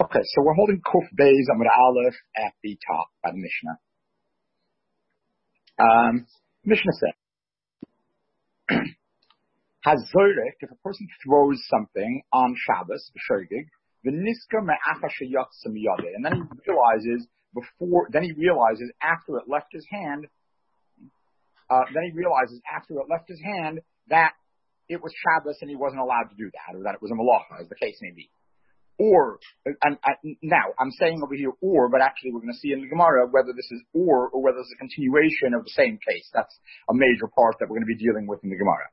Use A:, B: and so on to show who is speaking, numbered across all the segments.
A: Okay, so we're holding Kuf Beis Amud Aleph at the top by the Mishnah. Mishnah says, Hazorik, if a person throws something on Shabbos, Shogig, the Niska Me'acha Sheyatzim Yadeh, and then he realizes after it left his hand, that it was Shabbos and he wasn't allowed to do that, or that it was a malacha, as the case may be. Or, now, I'm saying over here or, but actually we're going to see in the Gemara whether this is or whether it's a continuation of the same case. That's a major part that we're going to be dealing with in the Gemara.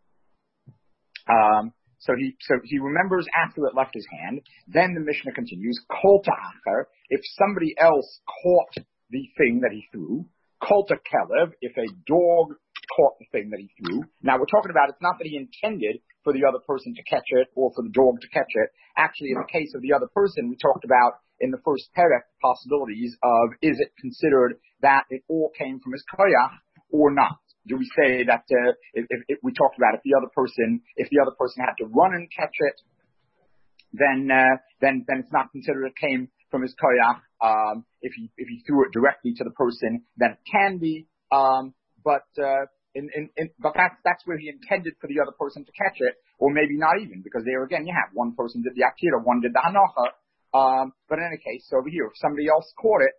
A: So he remembers after it left his hand. Then the Mishnah continues, Kol ta'acher, if somebody else caught the thing that he threw, Kol ta'kelev, if a dog caught the thing that he threw. Now we're talking about, it's not that he intended for the other person to catch it or for the dog to catch it. Actually, in the case of the other person, we talked about in the first perek possibilities of, is it considered that it all came from his koyach or not? Do we say that if we talked about if the other person had to run and catch it, then it's not considered it came from his koyach. If he threw it directly to the person, then it can be. But that's where he intended for the other person to catch it, or maybe not even, because there again you have one person did the akira, one did the hanacha. But in any case, over here, if somebody else caught it,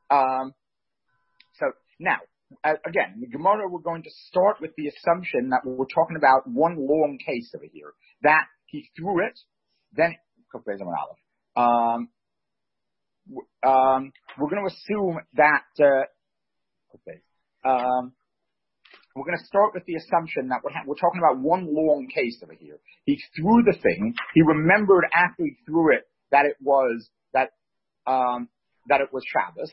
A: so now. Again, in the Gemara, we're going to start with the assumption that we're talking about one long case over here. That he threw it, then we're going to assume that we're going to start with the assumption that we're talking about one long case over here. He threw the thing. He remembered after he threw it that it was Shabbos.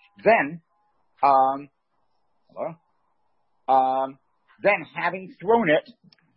A: Then having thrown it,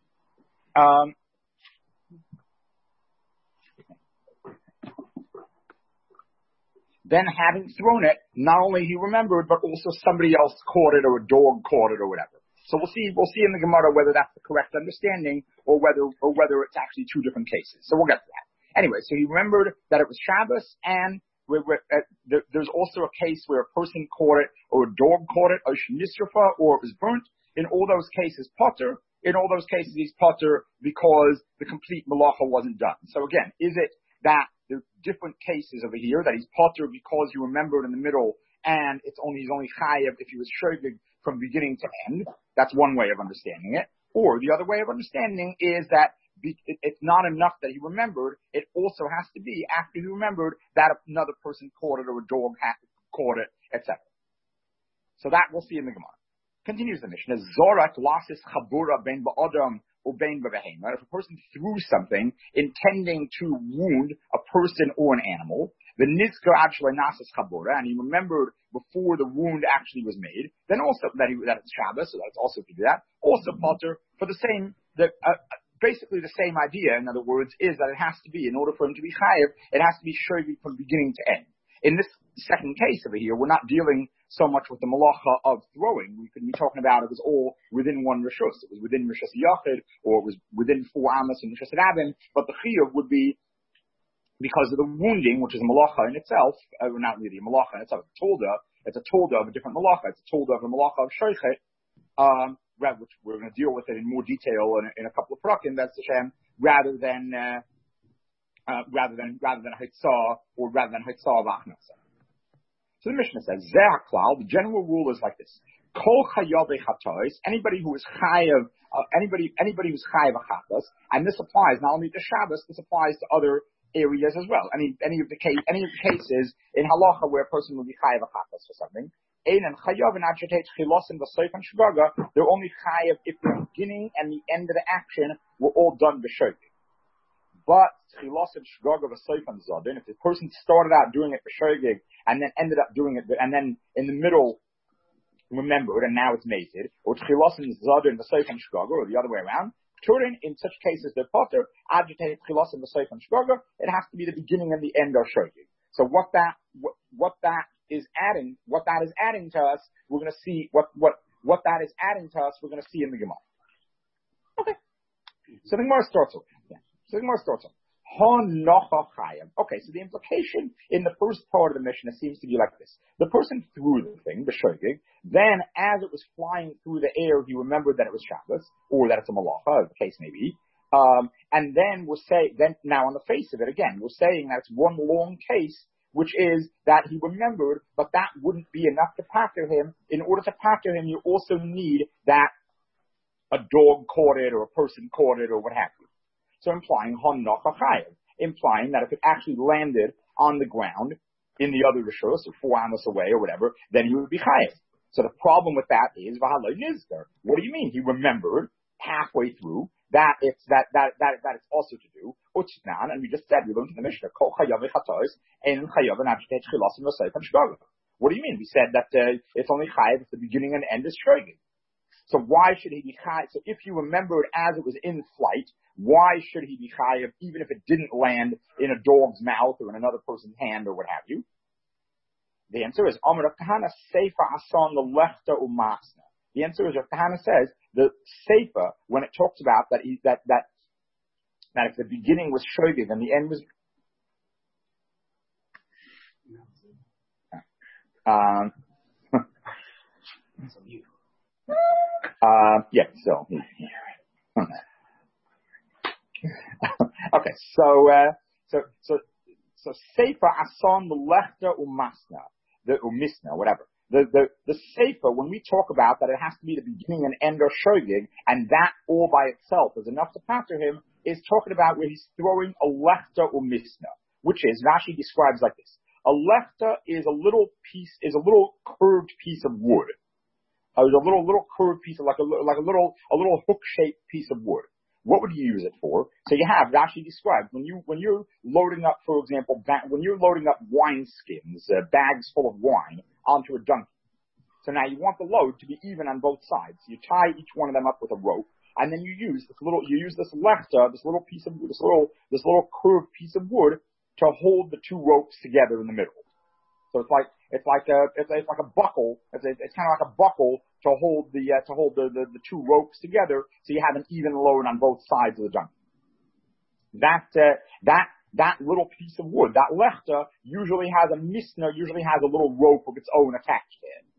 A: not only he remembered, but also somebody else caught it, or a dog caught it, or whatever. So we'll see in the Gemara whether that's the correct understanding, or whether it's actually two different cases. So we'll get to that. Anyway, so he remembered that it was Shabbos, and there's also a case where a person caught it, or a dog caught it, or nisrafa, or it was burnt. In all those cases, potter. In all those cases, he's potter because the complete malacha wasn't done. So again, is it that there's different cases over here that he's potter because he remembered in the middle, and he's only chayav if he was shogig from beginning to end? That's one way of understanding it. Or the other way of understanding is that it's not enough that he remembered. It also has to be after he remembered that another person caught it, or a dog caught it, etc. So that we'll see in the Gemara. Continues the Mishnah. Zorak lasis chabura bein ba'adam or bein b'behema. If a person threw something intending to wound a person or an animal, the nizkar actually nasis chabura, and he remembered before the wound actually was made, then also that it's Shabbos, so that it's also to do that. Also potter for the same basically the same idea, in other words, is that it has to be, in order for him to be chayiv, it has to be shogig from beginning to end. In this second case over here, we're not dealing so much with the malacha of throwing. We could be talking about it was all within one rishus. It was within rishus yachid, or it was within 4 amos and rishus rabin, but the chiyuv would be because of the wounding, which is a malacha in itself, not really a malacha in itself, it's a tolda of a different malacha. It's a tolda of a malacha of shoichet, which we're going to deal with it in more detail in a couple of prakim, that's Hashem, rather than hitzah, or rather than hitzah v'achnasa. So the Mishnah says, Ze'aklal, the general rule is like this. Kol chayavei chatois, anybody who is chayav, anybody who's chayav achatas, and this applies not only to Shabbos, this applies to other areas as well. Any of the cases in halacha where a person will be chayav achatas for something. They're only chayav if the beginning and the end of the action were all done b'shogig. But if the person started out doing it b'shogig and then ended up doing it, and then in the middle remembered and now it's mated, or tchilasin zadin v'soifan shgaga, or the other way around, Turin, in such cases, the potter agitated tchilasin v'soifan shgaga, it has to be the beginning and the end of shogig. So what that is adding to us, we're going to see what that is adding to us. We're going to see in the Gemara. Okay. So the Gemara starts off. Okay, so the implication in the first part of the Mishnah seems to be like this. The person threw the thing, the shogig, then as it was flying through the air, he remembered that it was Shabbos, or that it's a malacha, as the case may be. And then now on the face of it, again, we're saying that it's one long case, which is that he remembered, but that wouldn't be enough to pater him. In order to pater him, you also need that a dog caught it, or a person caught it, or what have you. So implying implying that if it actually landed on the ground in the other rishos, or 4 amos away or whatever, then he would be chayav. So the problem with that is v'haloi nizkar. What do you mean? He remembered halfway through that it's also to do utnan, and we just said we learned in the Mishnah kol chayav v'chatos and chayav and avshet chilasim v'seif and shgaga. What do you mean? We said that it's only chayav if the beginning and end is shogig. So why should he be chayav? So if you remembered as it was in flight, why should he be chayav even if it didn't land in a dog's mouth or in another person's hand or what have you? The answer is Amar Rav Kahana Seifa Asan the Lechta Umasna. The answer is Rav Kahana says the Seifa, when it talks about that if the beginning was shogig and the end was okay, so Seifa Asan the Lechta Umasna, the Umisna, whatever. The Seifa, when we talk about that it has to be the beginning and end of shogig, and that all by itself is enough to pater him, is talking about where he's throwing a Lechta Umisna, which is, Rashi describes like this. A Lechta is a little curved piece of wood. A little curved piece of, like a little hook-shaped piece of wood. What would you use it for? So you have, Rashi describes, when you're loading up, for example, when you're loading up wine skins, bags full of wine, onto a donkey. So now you want the load to be even on both sides. You tie each one of them up with a rope, and then you use this lechta, this little curved piece of wood to hold the two ropes together in the middle. So it's like a buckle. It's kind of like a buckle to hold the two ropes together, so you have an even load on both sides of the donkey. That little piece of wood, that lechta, usually has a little rope of its own attached to it.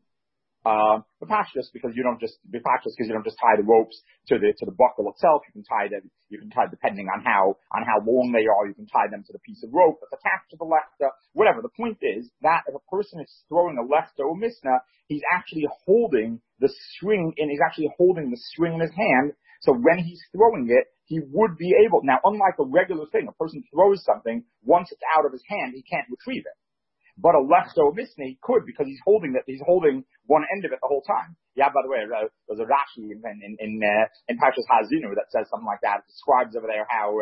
A: Because you don't just tie the ropes to the buckle itself. You can tie depending on how long they are, you can tie them to the piece of rope that's attached to the lechta. Whatever. The point is that if a person is throwing a lechta or misna, he's actually holding the string in his hand. So when he's throwing it, he would be able, now unlike a regular thing, a person throws something, once it's out of his hand, he can't retrieve it. But a lechta misna, he could, because he's holding one end of it the whole time. Yeah, by the way, there's a Rashi in Parshas Hazinu that says something like that. It describes over there how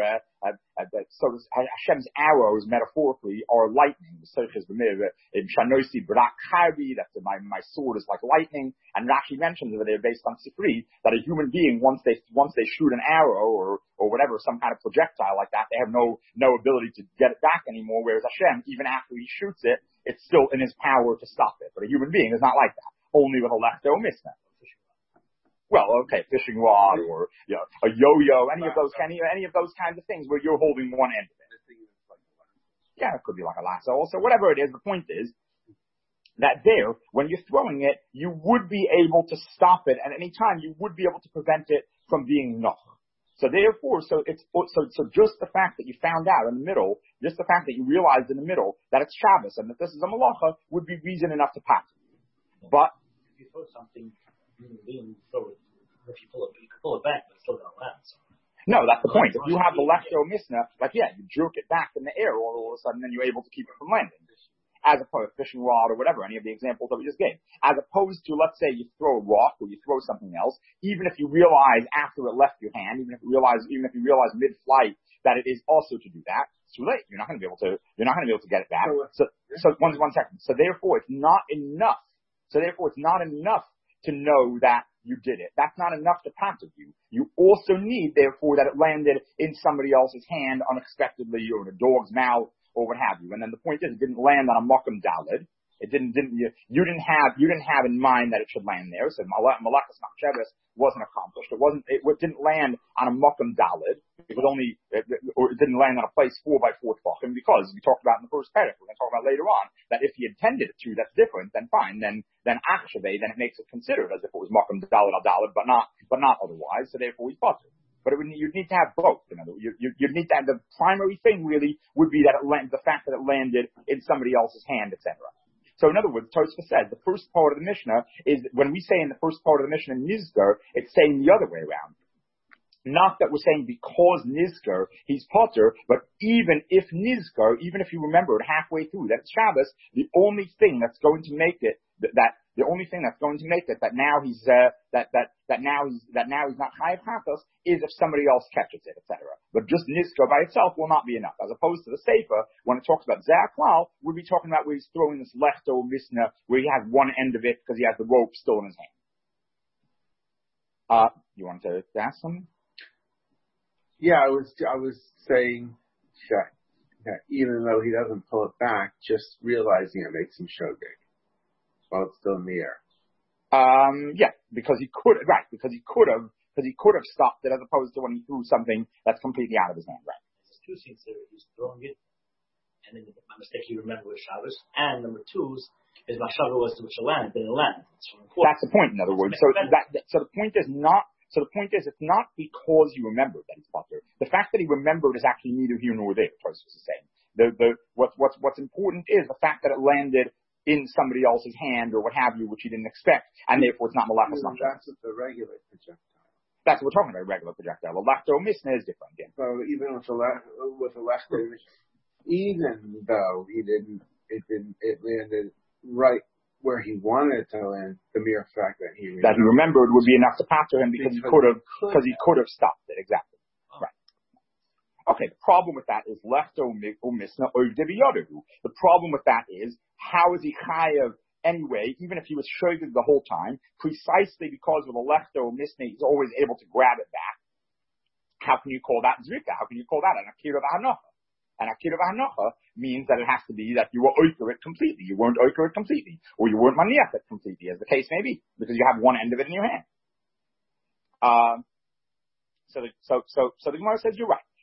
A: Hashem's arrows metaphorically are lightning. In Shanosi Brak Harbi, that my sword is like lightning. And Rashi mentions over there, based on Sifri, that a human being, once they shoot an arrow or whatever, some kind of projectile like that, they have no ability to get it back anymore. Whereas Hashem, even after he shoots it, it's still in his power to stop it. But a human being is not like that. Only with a lechta or misna. Well, okay, fishing rod or a yo-yo, any of those kinds of things where you're holding one end of it. Yeah, it could be like a lasso also, whatever it is. The point is that there, when you're throwing it, you would be able to stop it at any time. You would be able to prevent it from being noch. So therefore, so just the fact that you found out in the middle, just the fact that you realized in the middle that it's Shabbos and that this is a malacha would be reason enough to pass. But
B: if you throw something, if you pull it back, but it's still gonna land. So.
A: No, that's the point. If you have the lechta or misna, you jerk it back in the air all of a sudden, then you're able to keep it from landing. As opposed to fishing rod or whatever, any of the examples that we just gave. As opposed to, let's say you throw a rock or you throw something else, even if you realize after it left your hand, even if you realize mid-flight that it is also to do that, it's too late. You're not going to be able to get it back. So one second. So therefore it's not enough to know that you did it. That's not enough to pass you. You also need, therefore, that it landed in somebody else's hand unexpectedly or in a dog's mouth or what have you. And then the point is, it didn't land on a Makam Dalid. You didn't have in mind that it should land there. So Malachas Machshavas wasn't accomplished. It didn't land on a Mokum Dalid. Or it didn't land on a place 4x4 Tfachim, because we talked about in the first paragraph. We're going to talk about later on that if he intended it to, that's different. Then fine. Then Achshaveh, then it makes it considered as if it was Mokum Dalid al Dalid, but not otherwise. So therefore he's potter. But you'd need to have both. You'd need to have, the primary thing really would be that the fact that it landed in somebody else's hand, etc. So in other words, Tosfos says the first part of the Mishnah is, when we say in the first part of the Mishnah Nizgar, it's saying the other way around. Not that we're saying because Nizgar, he's potter, but even if Nizgar, even if you remember it halfway through that it's Shabbos, the only thing that's going to make it that now he's not chayav chatos is if somebody else catches it, etc. But just Nizgar by itself will not be enough. As opposed to the Sefer, when it talks about Zaklal, we'll be talking about where he's throwing this lefto misna, where he has one end of it because he has the rope still in his hand. You want to ask something?
C: Yeah, I was saying that even though he doesn't pull it back, just realizing it makes him shogeg while it's still in the air.
A: Yeah, because he could have stopped it, as opposed to when he threw something that's completely out of his hand, right?
B: There's two things there. He's throwing it, and then my mistake he remembered was Shabbos. And number two is my Shabbos was to which it landed, didn't land.
A: That's the point, in other words. So the point is it's not because you remembered that he's potter. The fact that he remembered is actually neither here nor there, Tosfos is saying. What's important is the fact that it landed in somebody else's hand or what have you, which he didn't expect, and therefore it's not malachas machshavas.
C: That's the regular projectile.
A: That's what we're talking about, regular projectile. A lachto misna is different again.
C: So even with a lachto, even though it landed right where he wanted it to land, the mere fact that he
A: remembered would be enough to pater him because he could have stopped it. Exactly. Right. Okay, the problem with that is lefto misna oivde b'yodahu. The problem with that is, how is he chayav anyway, even if he was shogeg the whole time, precisely because with a lefto misna he's always able to grab it back? How can you call that zrika? How can you call that an akira v'hanocha? An akira v'hanocha means that it has to be that you were oiker it completely. You weren't oiker it completely, or you weren't maniach it completely, as the case may be, because you have one end of it in your hand. So the Gemara says you're right.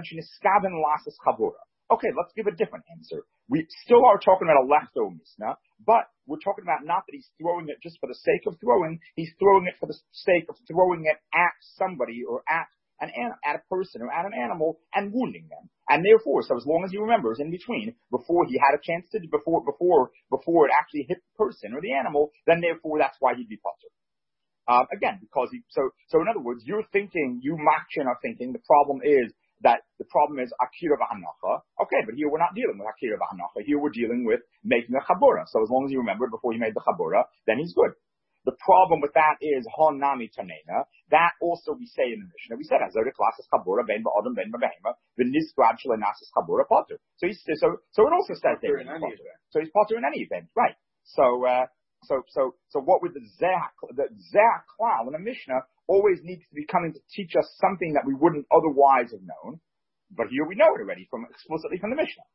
A: Okay, let's give a different answer. We still are talking about a lefto misna, but we're talking about not that he's throwing it just for the sake of throwing, he's throwing it for the sake of throwing it at somebody or at a person or at an animal and wounding them. And therefore, so as long as he remembers in between, before he had a chance to, before it actually hit the person or the animal, then therefore that's why he'd be potter. Again, because so in other words, you Makshin are thinking the problem is akira v'hanacha. Okay, but here we're not dealing with akira v'hanacha. Here we're dealing with making a chabura. So as long as he remembered before he made the chabura, then he's good. The problem with that is honami tanena. That also we say in the Mishnah. We said azor classes chabura ben ba'adam ben b'behema v'nisgrad shelenasis chabura potter. So it also says there. So he's potter in any event, right? So what with the zeh klal in the Mishnah always needs to be coming to teach us something that we wouldn't otherwise have known, but here we know it already explicitly from the Mishnah.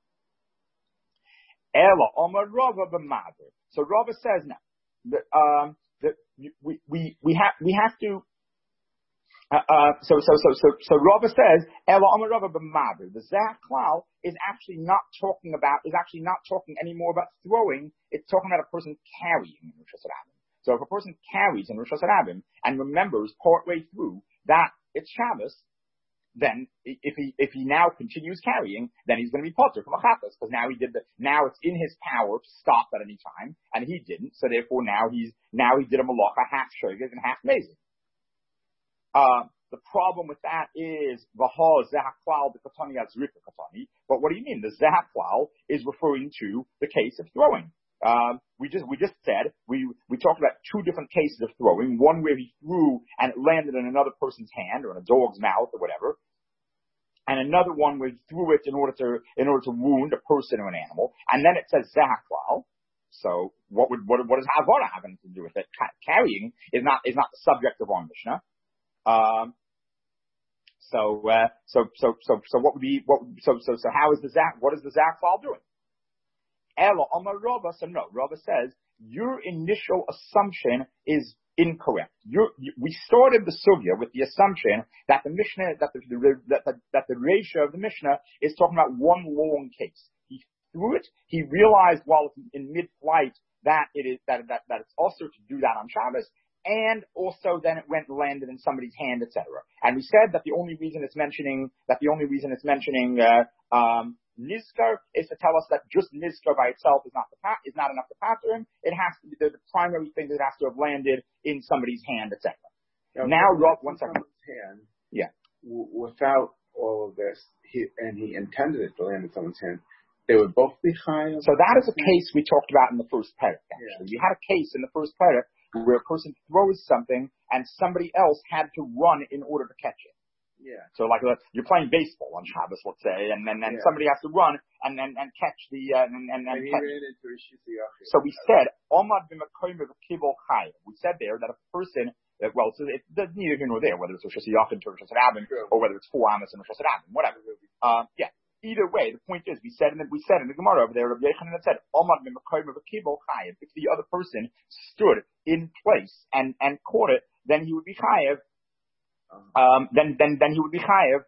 A: Ela Omar Rava b'maver. So Rava says now that we have to. So Rava says Ela Omar Rava b'maver. The zeh klal is actually not talking anymore about throwing. It's talking about a person carrying in Rosh Hashanah. So if a person carries in Rosh Hashanah and remembers partway through that it's Shabbos, then if he now continues carrying, then he's going to be potter from a chatas, because now it's in his power to stop at any time, and he didn't. So therefore now he did a malacha half shogeg and half mezid. The problem with that is v'ha zahaklal b'katani azrika katani. But what do you mean? The zahaklal is referring to the case of throwing. We just said we talked about two different cases of throwing. One where he threw and it landed in another person's hand or in a dog's mouth or whatever, and another one where he threw it in order to wound a person or an animal. And then it says zahaklal. So what does havara have anything to do with it? Carrying is not the subject of our Mishnah. So what would be how is what is the zaklal doing? Elo Amar Rava, so no, Rava says, your initial assumption is incorrect. We started the sugya with the assumption that the Mishnah, that the ratio of the Mishnah is talking about one long case. He threw it. He realized while in mid-flight that it's also to do that on Shabbos, and also then it went and landed in somebody's hand, etc. And we said that the only reason it's mentioning Nizkar is to tell us that just Nizkar by itself is not enough to pater him. It has to be the primary thing that has to have landed in somebody's hand, etc. Now, one second.
C: Hand,
A: yeah.
C: Without all of this, he intended it to land in someone's hand. They would both be chayav.
A: So that is a case we talked about in the first parak. Actually, we had a case in the first parak where a person throws something and somebody else had to run in order to catch it.
C: Yeah.
A: So like you're playing baseball on Shabbos, let's say, and then somebody has to run and catch the and catch. So we said Omad b'makoyim v'kibol chayav. We said there that a person it's neither here nor there whether it's Rosh Hashanah or Rosh Hashanah or whether it's 4 Amos and Rosh Hashanah, whatever. Either way, the point is we said in the Gemara over there, Rabbi Yechanan had said Omad b'makoyim v'kibol chayav. If the other person stood in place and caught it, then he would be chayav. Then he would be chayav,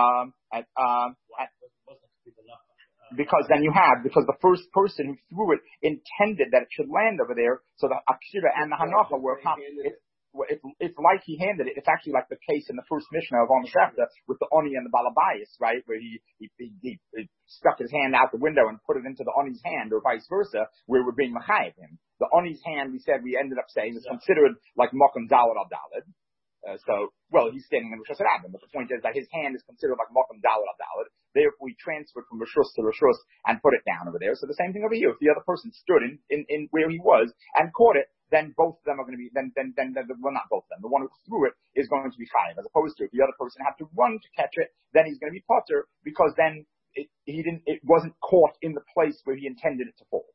A: because the first person who threw it intended that it should land over there, so the akshira and the hanacha were it's like he handed it. It's actually like the case in the first Mishnah of Amashechta with the Oni and the Balabayas, right? Where he stuck his hand out the window and put it into the Oni's hand, or vice versa, where we're being machayev him. The Oni's hand, we ended up saying, is considered like Mokum Dalad al Dalad. He's standing in Rosh Hashanah, but the point is that his hand is considered like Mokum Dalad al Dalad. Therefore, we transferred from Rishus to Rishus and put it down over there. So the same thing over here. If the other person stood in where he was and caught it, then both of them are going to be, not both of them. The one who threw it is going to be chayav, as opposed to if the other person had to run to catch it, then he's going to be potter, because then it wasn't caught in the place where he intended it to fall.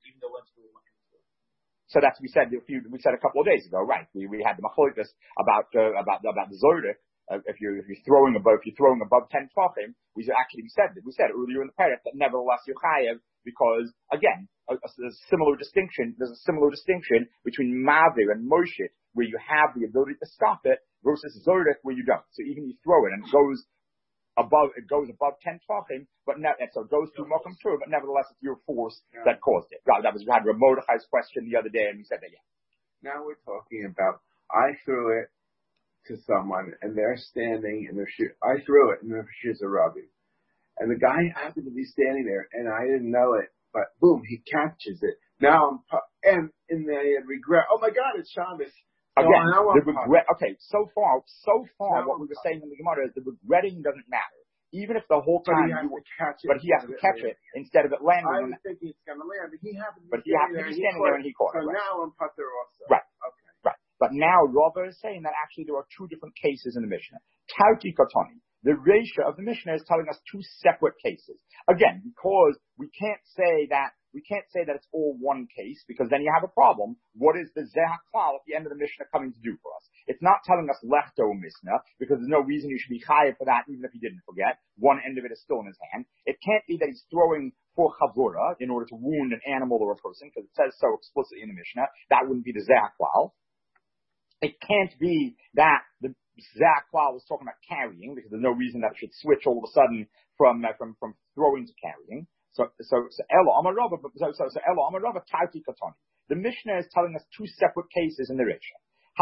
A: So that's what we said a couple of days ago, right? We had the machlokes about the Zordik. If you're throwing above 10 tefachim, we said earlier in the parak that nevertheless you're chayav, because again, there's a similar distinction between Mavir and Moshe, where you have the ability to stop it, versus Zordik, where you don't. So even you throw it and it goes above 10 tefachim, so it goes through Mokum Tur, but nevertheless it's your force that caused it. We had Rav Mordechai's question the other day, and we said that,
C: Now we're talking about, I threw it to someone, and they're standing in their shoe. I threw it, and their shoes are rubbing. And the guy happened to be standing there, and I didn't know it, but boom, he catches it. Now and they regret, oh my God, it's Shabbos.
A: Again, the regret, so far, what we were saying in the Gemara is the regretting doesn't matter. Even if the whole time but he has to catch it instead of it landing.
C: I was thinking it's going to land, but he happened to be
A: standing there and he caught it.
C: So now I'm putter also.
A: Right. Okay. Right. But now Rava is saying that actually there are two different cases in the Mishnah. Tauti Katani. The ratio of the Mishnah is telling us two separate cases. Again, because we can't say that it's all one case, because then you have a problem. What is the Zeh Klal at the end of the Mishnah coming to do for us? It's not telling us Lechto Mishnah, because there's no reason you should be chayav for that, even if you didn't forget. One end of it is still in his hand. It can't be that he's throwing for chavura in order to wound an animal or a person, because it says so explicitly in the Mishnah. That wouldn't be the Zeh Klal. It can't be that the Zeh Klal was talking about carrying, because there's no reason that it should switch all of a sudden from throwing to carrying. So Elo Amar Rava Tauti Katani. The Mishnah is telling us two separate cases in the Risha.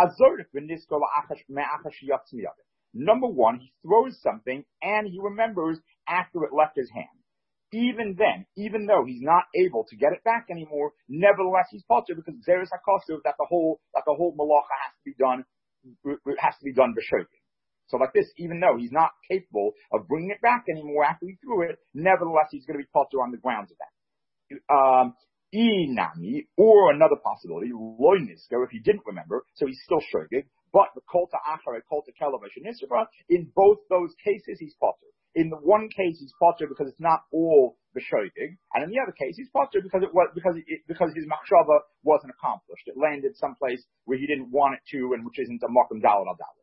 A: Number one, he throws something and he remembers after it left his hand. Even then, even though he's not able to get it back anymore, nevertheless he's potter, because there is a kosher that the whole malacha has to be done b'shogeg. So like this, even though he's not capable of bringing it back anymore after he threw it, nevertheless he's going to be potter on the grounds of that. Inami, or another possibility, loynisko, if he didn't remember, so he's still shogeg, but the kol ta'achar, kol ta'kelav, in both those cases he's potter. In the one case he's potter because it's not all b'shogeg, and in the other case he's potter because his machshava wasn't accomplished. It landed someplace where he didn't want it to, and which isn't a makom dalad al dalad.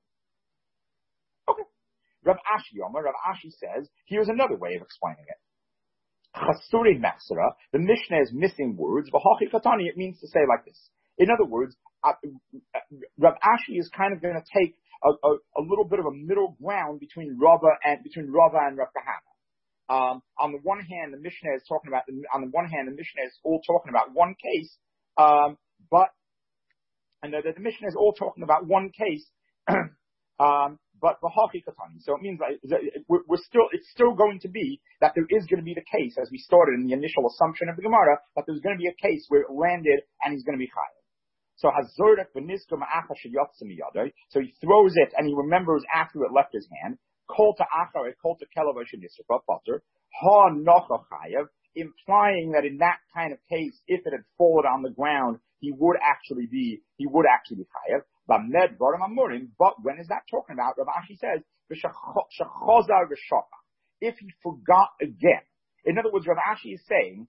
A: Okay. Rav Ashi says, here's another way of explaining it. Chasuri Mechsera, the Mishnah is missing words. V'hachi Chatani, it means to say like this. In other words, Rav Ashi is kind of going to take a little bit of a middle ground between Rava and Rav Kahana. On the one hand, the Mishnah is all talking about one case, but the Mishnah is all talking about one case, but v'hachi katani. So it means like it's still going to be that there is going to be the case, as we started in the initial assumption of the Gemara, that there's going to be a case where it landed and he's going to be chayav. So hazorek v'nizka ma'acha sheyatsa miyadai. So he throws it and he remembers after it left his hand. Kol ta'achar, kol ta'kelav shenisrfa pater ha nocha chayav, implying that in that kind of case, if it had fallen on the ground, he would actually be chayav. But when is that talking about? Rav Ashi says, if he forgot again. In other words, Rav Ashi is saying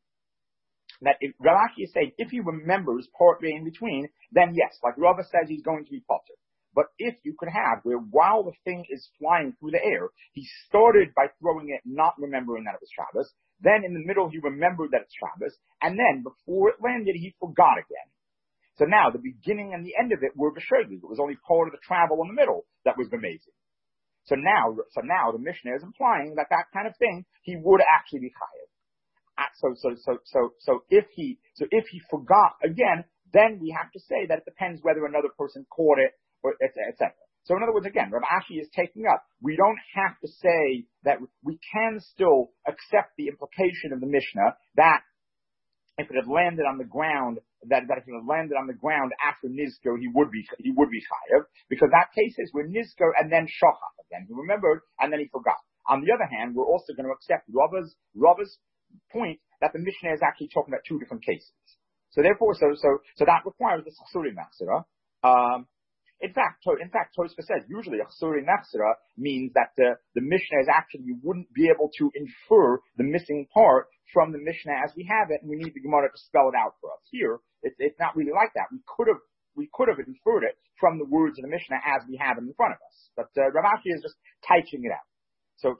A: if he remembers part way in between, then yes, like Rava says, he's going to be potter. But if you could have where while the thing is flying through the air, he started by throwing it, not remembering that it was Shabbos, then in the middle he remembered that it's Shabbos, and then before it landed, he forgot again. So now the beginning and the end of it were b'shogeg. It was only part of the travel in the middle that was amazing. So now the Mishnah is implying that kind of thing he would actually be chayav. So if he forgot again, then we have to say that it depends whether another person caught it or etc. So in other words, again, Rav Ashi is taking up. We don't have to say that we can still accept the implication of the Mishnah that if it had landed on the ground, that if it had landed on the ground after Nizko, he would be chayav, because that case is where Nizko and then Shochach again. He remembered and then he forgot. On the other hand, we're also going to accept Rava's point that the Mishnah is actually talking about two different cases. So therefore, so that requires the Chasuri Mechsera. In fact, Tosfos says usually a Chasuri Mechsera means that the Mishnah is actually, you wouldn't be able to infer the missing part from the Mishnah as we have it, and we need the Gemara to spell it out for us. Here, it's not really like that. We could have inferred it from the words of the Mishnah as we have it in front of us. But Rav Ashi is just typing it out. So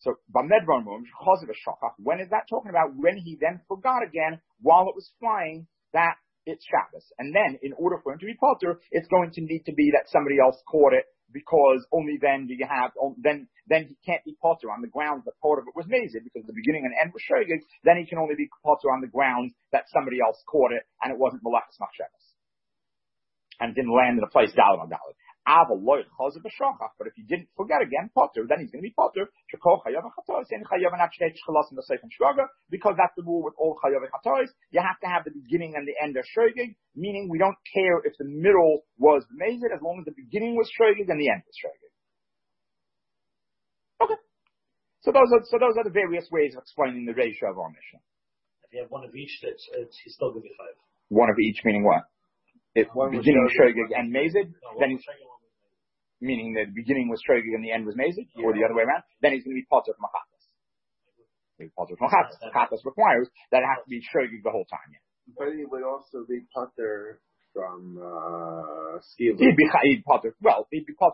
A: when is that talking about? When he then forgot again while it was flying that it's Shabbos. And then, in order for him to be potter, it's going to need to be that somebody else caught it, because only then do you have, then he can't be potter on the grounds that part of it was mazid, because the beginning and end was shogeg. Then he can only be potter on the grounds that somebody else caught it, and it wasn't malachas machshavas. And it didn't land in a place daled on daled. But if he didn't forget again, potter, then he's going to be potter. Because that's the rule with all chayav chatois. You have to have the beginning and the end of shogeg, meaning we don't care if the middle was mazid, as long as the beginning was shogeg and the end was shogeg. Okay. So those are the various ways of explaining the ratio of our Mishnah.
B: If you have one of each, he's still going to be chayav.
A: One of each meaning what? If beginning shogeg and mazid, then he's meaning the beginning was shogeg and the end was mazid, or the other way around, then he's going to be potter from chatas. Chatas requires that it has to be shogeg the whole time. Yeah.
C: But he would also be potter from skila.
A: He'd be potter from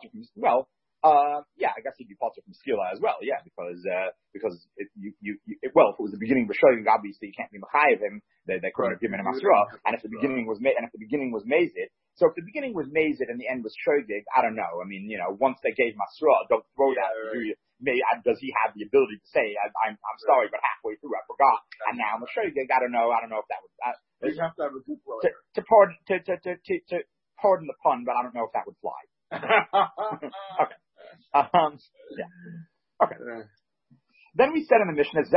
A: I guess he'd be potter from skila as well. Yeah, because if it was the beginning of shogeg, obviously you can't be mechayev him. They couldn't have given him asra. And if the beginning was mazid. So if the beginning was mazid and the end was shogeg, I don't know. I mean, once they gave him asra, don't throw that. Does he have the ability to say, I'm sorry, but halfway through I forgot, and now I'm a shogeg? I don't know if that would.
C: You have to have a good lawyer.
A: To pardon the pun, but I don't know if that would fly. Okay. Yeah. Okay. Then we said in the Mishnah,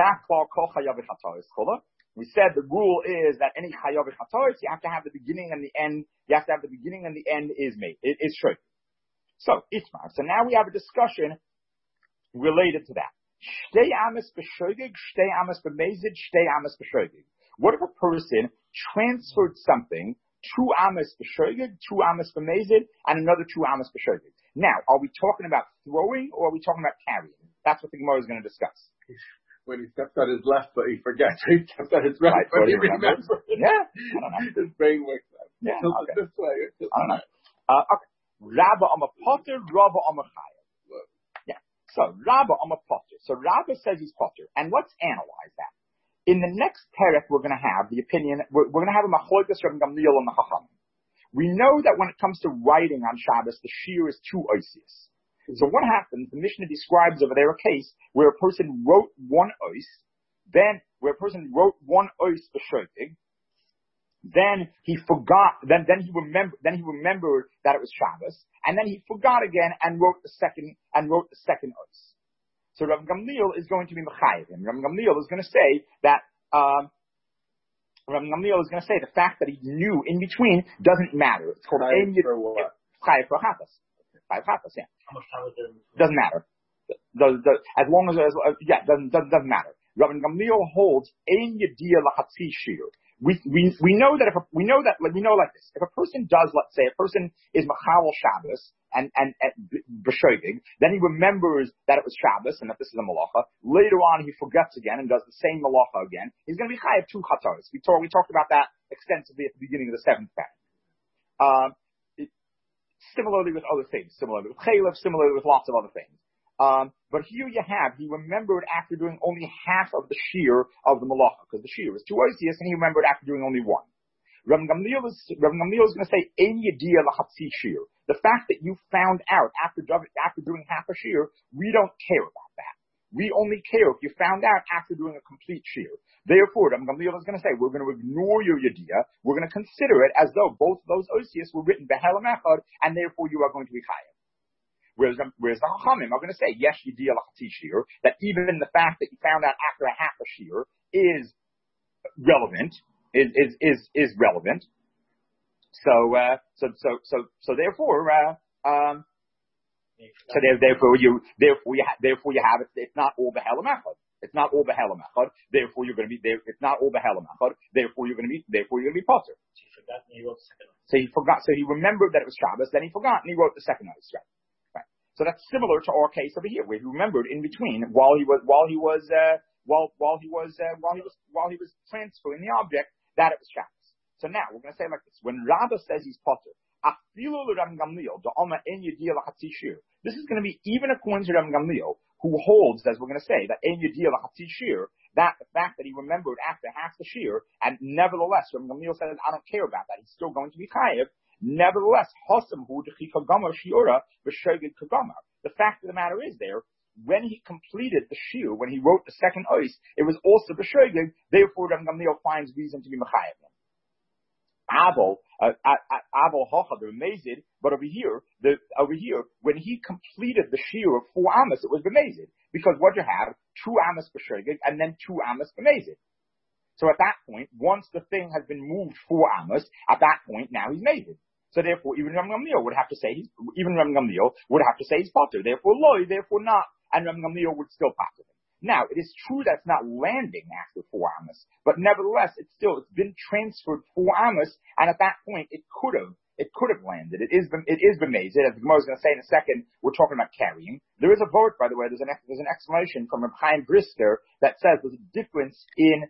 A: we said the rule is that any chayav chatois, you have to have the beginning and the end. You have to have the beginning and the end is made. It is true. So Itmar. So now we have a discussion related to that. Shtei amas b'shogeg, shtei amas b'mezid, shtei amas b'shogeg. What if a person transferred something, 2 amas b'shogeg, 2 amas b'mezid, and another 2 amas b'shogeg? Now, are we talking about throwing or are we talking about carrying? That's what the Gemara is going to discuss.
C: When he steps on his left foot, he forgets. He steps on his right foot, he remembers.
A: Yeah, I don't know.
C: His brain wakes up.
A: Yeah, okay.
C: This way.
A: I don't know. Okay. Rabba Amar Potter, Rabba Amar Chayav. Yeah. So Rabba Amar Potter. So Rabba says he's Potter, and let's analyze that. In the next parak, we're going to have the opinion, we're going to have a machlokes Rav Gamliel and the Chachamim. We know that when it comes to writing on Shabbos, the shear is 2 oisius. So what happens, the Mishnah describes over there a case where a person wrote 1 ois, then b'shogeg, then he forgot, then he remembered that it was Shabbos, and then he forgot again and wrote the second ois. So Rav Gamliel is going to be mechayev him. Rav Gamliel is going to say that the fact that he knew in between doesn't matter. It's called
C: chayev for what?
A: Chayev for chatas. Chayev chatas, yeah.
B: How much time was there?
A: Doesn't matter. As long as doesn't matter. Rav Gamliel holds ein yediyah lachatzi shir. We know like this. If a person does, let's say, a person is machal Shabbos and b'shogeg, then he remembers that it was Shabbos and that this is a malacha. Later on, he forgets again and does the same malacha again. He's going to be chayav 2 chataros. We talked about that extensively at the beginning of the 7th parak. Similarly with other things, similarly with chaylev, similarly with lots of other things. But here he remembered after doing only half of the shear of the malacha, because the shear was 2 oisius, and he remembered after doing only 1. Rav Gamliel is going to say, ein yediyah lachatzi shear. The fact that you found out after doing half a shear, we don't care about that. We only care if you found out after doing a complete shear. Therefore, Rav Gamliel is going to say, we're going to ignore your yediyah, we're going to consider it as though both those oisius were written behelam echad, and therefore you are going to be chayav. Whereas the Chachamim are going to say, yes, yediyah lachatzi shear, that even the fact that you found out after a half a shear is relevant, is relevant. So therefore you have it. It's not all behelam echad. It's not all behelam echad. Therefore you're going to be there. It's not all behelam echad. Therefore you're going to be potter.
B: So he forgot and he wrote the second one.
A: So he forgot. So he remembered that it was Shabbos. Then he forgot and he wrote the second one. Right. So that's similar to our case over here, where he remembered in between while he was transferring the object that it was Shabbos. So now we're going to say it like this: when Rabbah says he's potter, this is going to be even according to Rav Gamliel, who holds, as we're going to say, that ein yediyah lachatzi shir, that the fact that he remembered after half the shir, and nevertheless, Rav Gamliel says, I don't care about that. He's still going to be chayiv. Nevertheless, the fact of the matter is there, when he completed the shir, when he wrote the second ois, it was also b'shogeg. Therefore, Rav Gamliel finds reason to be mechayev him. Abel hocha b'mezid, but over here, when he completed the shir of 4 amos, it was b'mezid, because what you have 2 amos b'shogeg and then 2 amos b'mezid. So at that point, once the thing has been moved 4 amos, at that point now he's mezid. So therefore, even Rav Gamliel would have to say he's potter. Therefore, loy, therefore not, and Rav Gamliel would still potter him. Now, it is true that it's not landing after 4 amos, but nevertheless, it's been transferred 4 amos, and at that point, it could have landed. It is b'mezid, as the Gemara is going to say in a second. We're talking about carrying. There is a vote, by the way. There's an explanation from Reb Chaim Brisker that says there's a difference in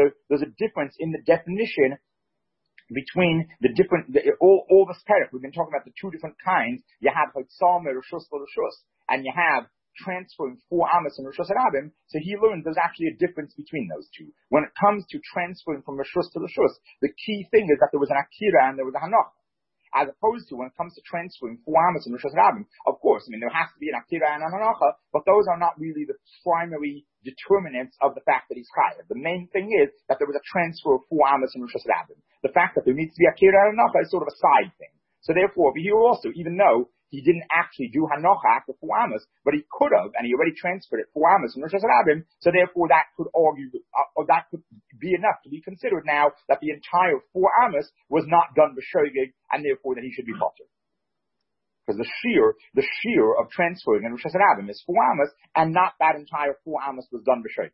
A: the definition between all the spirit. We've been talking about the 2 different kinds. You have Hotzalmer, Rishus, and you have transferring 4 amos and Rishus Harabim. So he learned there's actually a difference between those 2. When it comes to transferring from Rishus to Rishus, the key thing is that there was an Akira and there was a Hanoch. As opposed to when it comes to transferring 4 amos and Rishus Harabim, of course, there has to be an Akira and an Hanocha, but those are not really the primary determinants of the fact that he's chayav. The main thing is that there was a transfer of 4 amos and Rishus Harabim. The fact that there needs to be Akira and Hanocha is sort of a side thing. So therefore, over here also, even though he didn't actually do Hanocha after 4 amos, but he could have, and he already transferred it 4 amos and Rishus Harabim, so therefore that could that could be enough to be considered now that the entire 4 amos was not done b'shogeg, and therefore that he should be potter. Because the shear of transferring in Rishus Harabim is 4 amos, and not that entire 4 amos was done b'shogeg.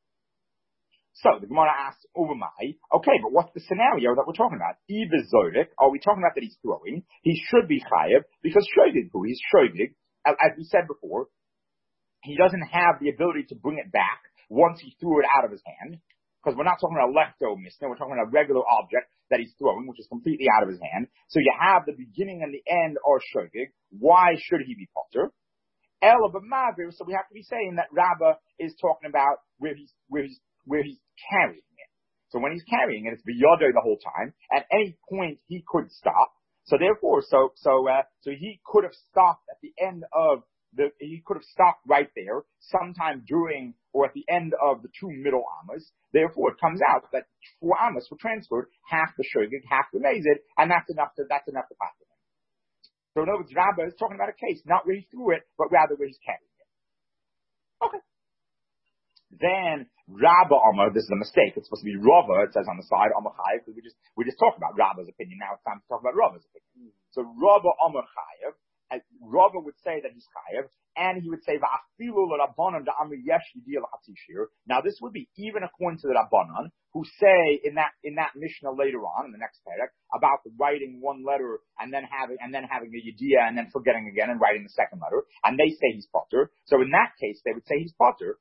A: So the Gemara asks, Uvamai, okay, but what's the scenario that we're talking about? Ivizorik, are we talking about that he's throwing? He should be chayav, because he's shogeg, as we said before, he doesn't have the ability to bring it back once he threw it out of his hand, because we're not talking about a leftover misna, we're talking about a regular object that he's throwing, which is completely out of his hand. So you have the beginning and the end are shogeg. Why should he be potter? So we have to be saying that Rabbah is talking about where he's where he's carrying it. So when he's carrying it, it's biyodo the whole time. At any point, he could stop. So therefore, so he could have stopped at the end of he could have stopped right there, sometime during or at the end of the 2 middle amas. Therefore, it comes out that 4 amas were transferred, half the shogig, half the mazid, and that's enough to pass him. So in other words, Rabbah is talking about a case, not where he threw it, but rather where he's carrying it. Okay. Then Rabbah Amar, this is a mistake. It's supposed to be Rava. It says on the side Amar Chayev, because we just talked about Rabbah's opinion. Now it's time to talk about Rava's opinion. So Rabbah Amar Chayev, Rava would say that he's Chayev, and he would say Va'afilu l'Rabbanan da'amri yesh yidiyah l'Hatishir. Now this would be even according to the Rabbanan, who say in that Mishnah later on in the next parak about writing one letter and then having the yidiyah and then forgetting again and writing the second letter, and they say he's potter. So in that case, they would say he's potter.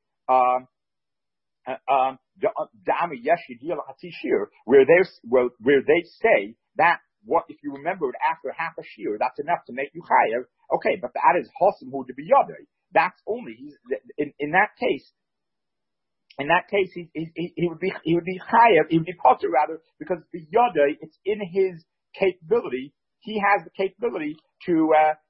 A: Where they say that what if you remember it after half a shear, that's enough to make you chayev. Okay, but that is hosim who to be yodei. That's only in that case. In that case, he would be chayev. He would be potter rather, because the yodei, it's in his capability. He has the capability to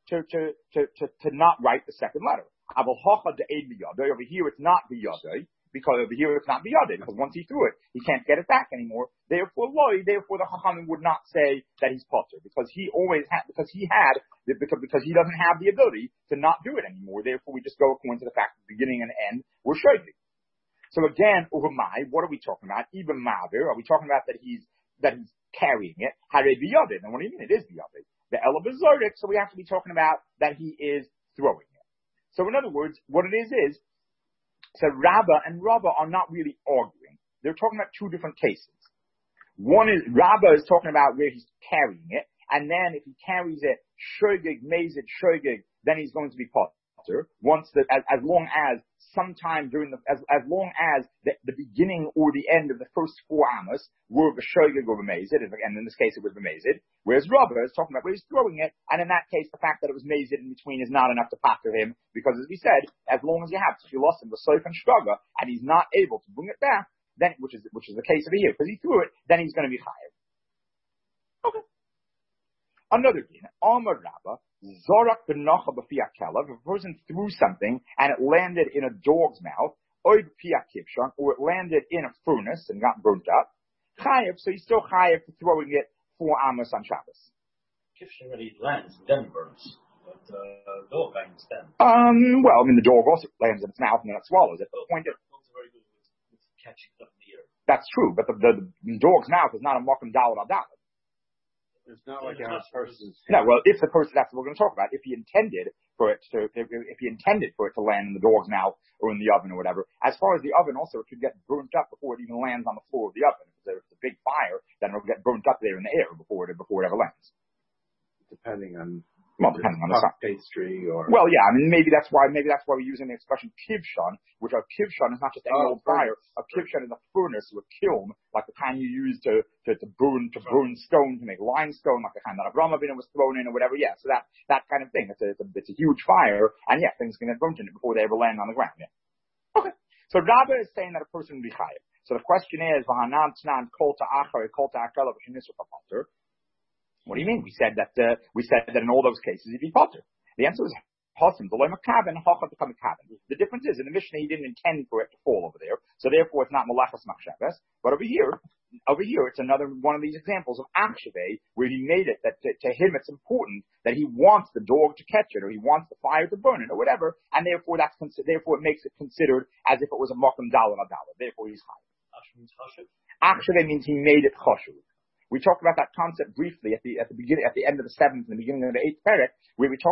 A: not write the second letter. Over here, it's not biyodei. Because over here it's not biyadeh, because once he threw it, he can't get it back anymore. Therefore the Chachamim would not say that he's potter, because he doesn't have the ability to not do it anymore. Therefore we just go according to the fact that the beginning and end were shogig. So again, Uvamai, what are we talking about? Even Ma'avir, are we talking about that he's carrying it? Hare biyadeh. And what do you mean it is biyadeh? The Ela B'Zorik, so we have to be talking about that he is throwing it. So in other words, what it is, so Rabbah and Rava are not really arguing. They're talking about 2 different cases. One is, Rabbah is talking about where he's carrying it, and then if he carries it, shogig, mazid, shogig, then he's going to be potter. As long as sometime during as long as the beginning or the end of the first 4 amas were b'shogig or b'mazid, and in this case it was b'mazid, whereas Rabbah is talking about where he's throwing it, and in that case the fact that it was mazid in between is not enough to pater him, because as we said, as long as you have tchilosim, v'soif and shkaga, and he's not able to bring it back, then which is the case over here, because he threw it, then he's going to be chayav. Okay. Another din, Amar Rabbah, Zorak b'nacha b'fiat kelav, if a person threw something and it landed in a dog's mouth, or b'fiat kibshan, or it landed in a furnace and got burnt up, chayav, so he's still chayav for throwing it 4 amos on Shabbos.
B: Kibshan really lands, then burns. But dog, I understand.
A: Well, I mean, the dog also lands in its mouth and then it swallows it. But the point is,
B: dogs are very good with catching stuff in the air.
A: That's true, but the dog's mouth is not a makom daled al daled.
C: It's not like a person's.
A: No, well, if the person, that's what we're going to talk about. If he intended for it to land in the dog's mouth or in the oven or whatever. As far as the oven, also, it could get burnt up before it even lands on the floor of the oven. If it's a big fire, then it'll get burnt up there in the air before it ever lands.
C: Depending on
A: the
C: pastry or.
A: Well, yeah, I mean, maybe that's why we're using the expression kivshon, which a kivshon is not just any old fire. A kivshon is a furnace or a kiln, like the kind you use to burn stone, to make limestone, like the kind that Avraham Avinu was thrown in or whatever. Yeah, so that kind of thing. It's a huge fire, and yeah, things can get burnt in it before they ever land on the ground. Yeah. Okay. So Rabbah is saying that a person will be chayav. So the question is, v'hanan tnan kol ta'achar kol ta'akala v'shenisu papater. What do you mean? We said that in all those cases he'd be potter. The answer is hosim d'loy makaven hachad become makaven. The difference is in the Mishnah he didn't intend for it to fall over there, so therefore it's not malachas machshavas. But over here it's another one of these examples of achshaveh where he made it that to him it's important that he wants the dog to catch it or he wants the fire to burn it or whatever, and therefore it makes it considered as if it was a makom daled adala. Therefore he's chayav. Achshaveh means he made it choshev. We talked about that concept briefly at the end of the 7th and the beginning of the 8th parak, where we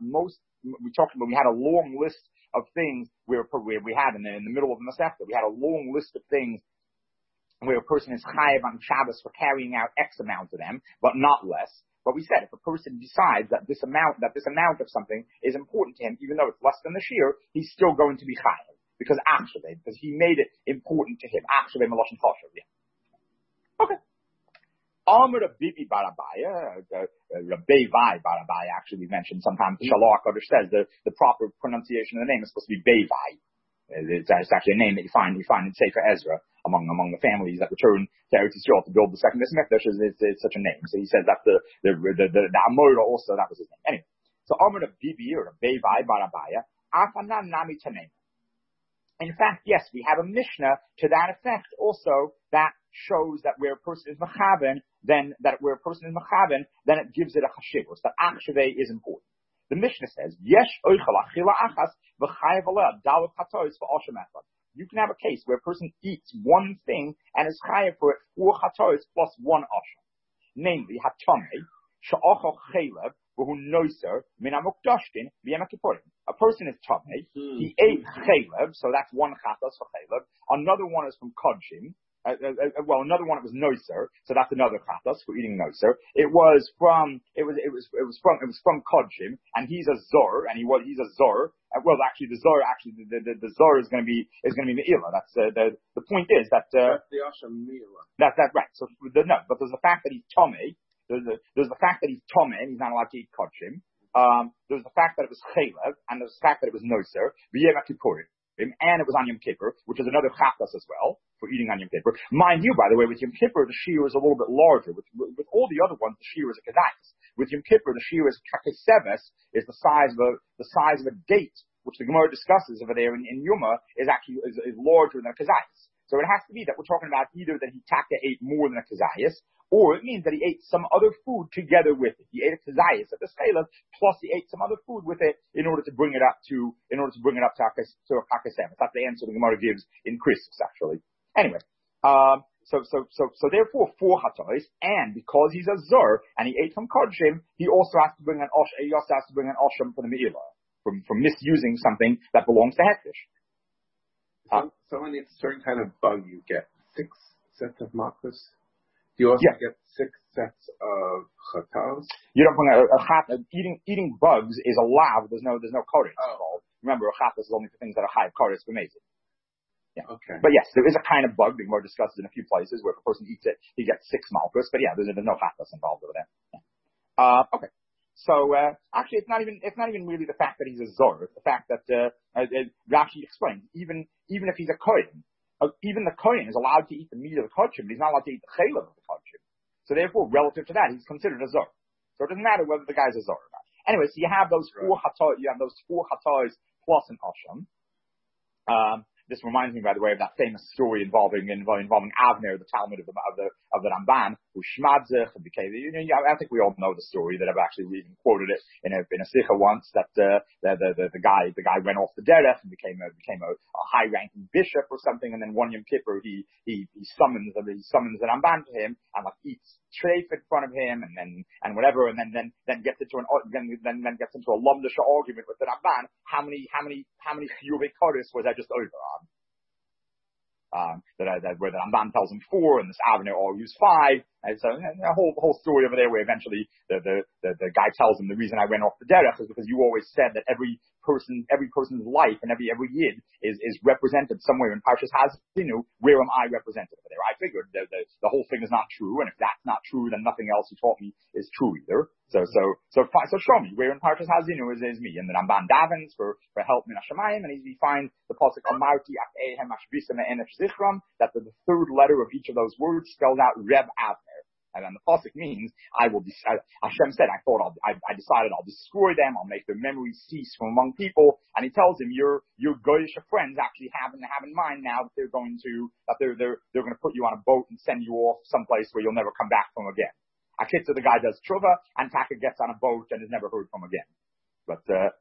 A: had a long list of things where we had in the middle of the Masechta, we had a long list of things where a person is chayav on Shabbos for carrying out X amount of them, but not less. But we said if a person decides that this amount of something is important to him, even though it's less than the shear, he's still going to be chayav because he made it important to him. Achshaveh meloshen choshev. Yeah. Okay. Amr Bibi Barabaya, Rabbeivai Barabaya, actually we mentioned sometimes the Shalach Kodesh says the proper pronunciation of the name is supposed to be Beivai. It's actually a name that you find in Sefer Ezra. among the families that return to Eretz Yisrael to build the second Beis Mikdash is such a name. So he says that the Amora also, that was his name. Anyway, so Amr of Bibi or Bevai Barabaya, Afanan Nami Tanem. In fact, yes, we have a Mishnah to that effect also that shows that where a person is mechaven, then it gives it a chashivus, that achshave is important. The Mishnah says, Yesh oichel achila achas v'chayev aleh dalet chatois v'oshem echad. You can have a case where a person eats one thing and is chayev for it 4 chatois plus 1 oshem. Namely, hatamei she'ochel chelev v'hu noiser min hamukdashtin b'yem kippurim. A person is tamei, he ate chelev, so that's 1 chatos for chelev. Another one is from kodshim. Another one it was noiser, so that's another chatos for eating noiser. It was from kodshim, and he's a zor, and he's a zor. The zor is going to be meila. That's the point is that
C: that's the asham meila.
A: That's right. So but there's the fact that he's tamei. There's the fact that he's tamei and he's not allowed to eat kodshim. There's the fact that it was chelev, and there's the fact that it was noiser. B'yem kippurim. And it was on Yom Kippur, which is another chatas as well, for eating on Yom Kippur. Mind you, by the way, with Yom Kippur, the shear is a little bit larger. With all the other ones, the shear is a kedais. With Yom Kippur, the shear is kakeseves, is the size of a date, which the Gemara discusses over there in Yuma, is actually is larger than a kedais. So it has to be that we're talking about either that he ate more than a kedais, or it means that he ate some other food together with it. He ate a kazayas at the scale plus he ate some other food with it in order to bring it up to a kakasem. That's the answer the Gemara gives in Christus, actually. Anyway, so therefore 4 chatois, and because he's a zur and he ate from kodshim, he also has to bring an osham for the me'ilah, from misusing something that belongs to hektish.
C: So when it's a certain kind of bug, you get 6 sets of makas. Do you also get 6 sets of chatos?
A: You don't bring a chat. Eating bugs is allowed. There's no kodesh involved. Remember, a chatos is only for things that are high kodesh for amazing. Yeah. Okay. But yes, there is a kind of bug. The Gemara discusses in a few places where if a person eats it, he gets 6 malchus. But yeah, there's no chatos involved over there. Yeah. Okay. So actually, it's not even really the fact that he's a zor. It's the fact that Rashi explains even if he's a kohen. Even the kohen is allowed to eat the meat of the kodshim, but he's not allowed to eat the chelev of the kodshim. So therefore, relative to that, he's considered a zor. So it doesn't matter whether the guy's a zor or not. Anyway, so you have those 4 chatos plus an asham. This reminds me, by the way, of that famous story involving Avner, the Talmud of the Ramban, who shmadzich and became. I think we all know the story that I've actually even quoted it in a sikha once. That the guy went off the derech and became a high-ranking bishop or something, and then one Yom Kippur he summons the Ramban to him and eats treif in front of him and whatever, and then gets into a lumdisha argument with the Ramban. How many chiyuvei kodesh was I just over on? Where the Ramban tells him 4, and this Avner argues 5, and so a whole story over there where eventually the guy tells him the reason I went off the derech is because you always said that every person's life and every yid is represented somewhere in Parshas Hazinu. Where am I represented over there? I figured the whole thing is not true, and if that's not true, then nothing else you taught me is true either. So show me where in Parshas Hazinu is me. And the Ramban davens for help min hashamayim, and he finds the pasuk Amarti Achehem Ashbisa Me'enef Zichram, that the 3rd letter of each of those words spells out Reb Avner. And then the pasuk means Hashem said, I decided I'll destroy them, I'll make their memory cease from among people. And he tells him, your goyish friends actually have in mind now that they're going to put you on a boat and send you off someplace where you'll never come back from again. Akitza, the guy does tshuva, and Taka gets on a boat and is never heard from again. But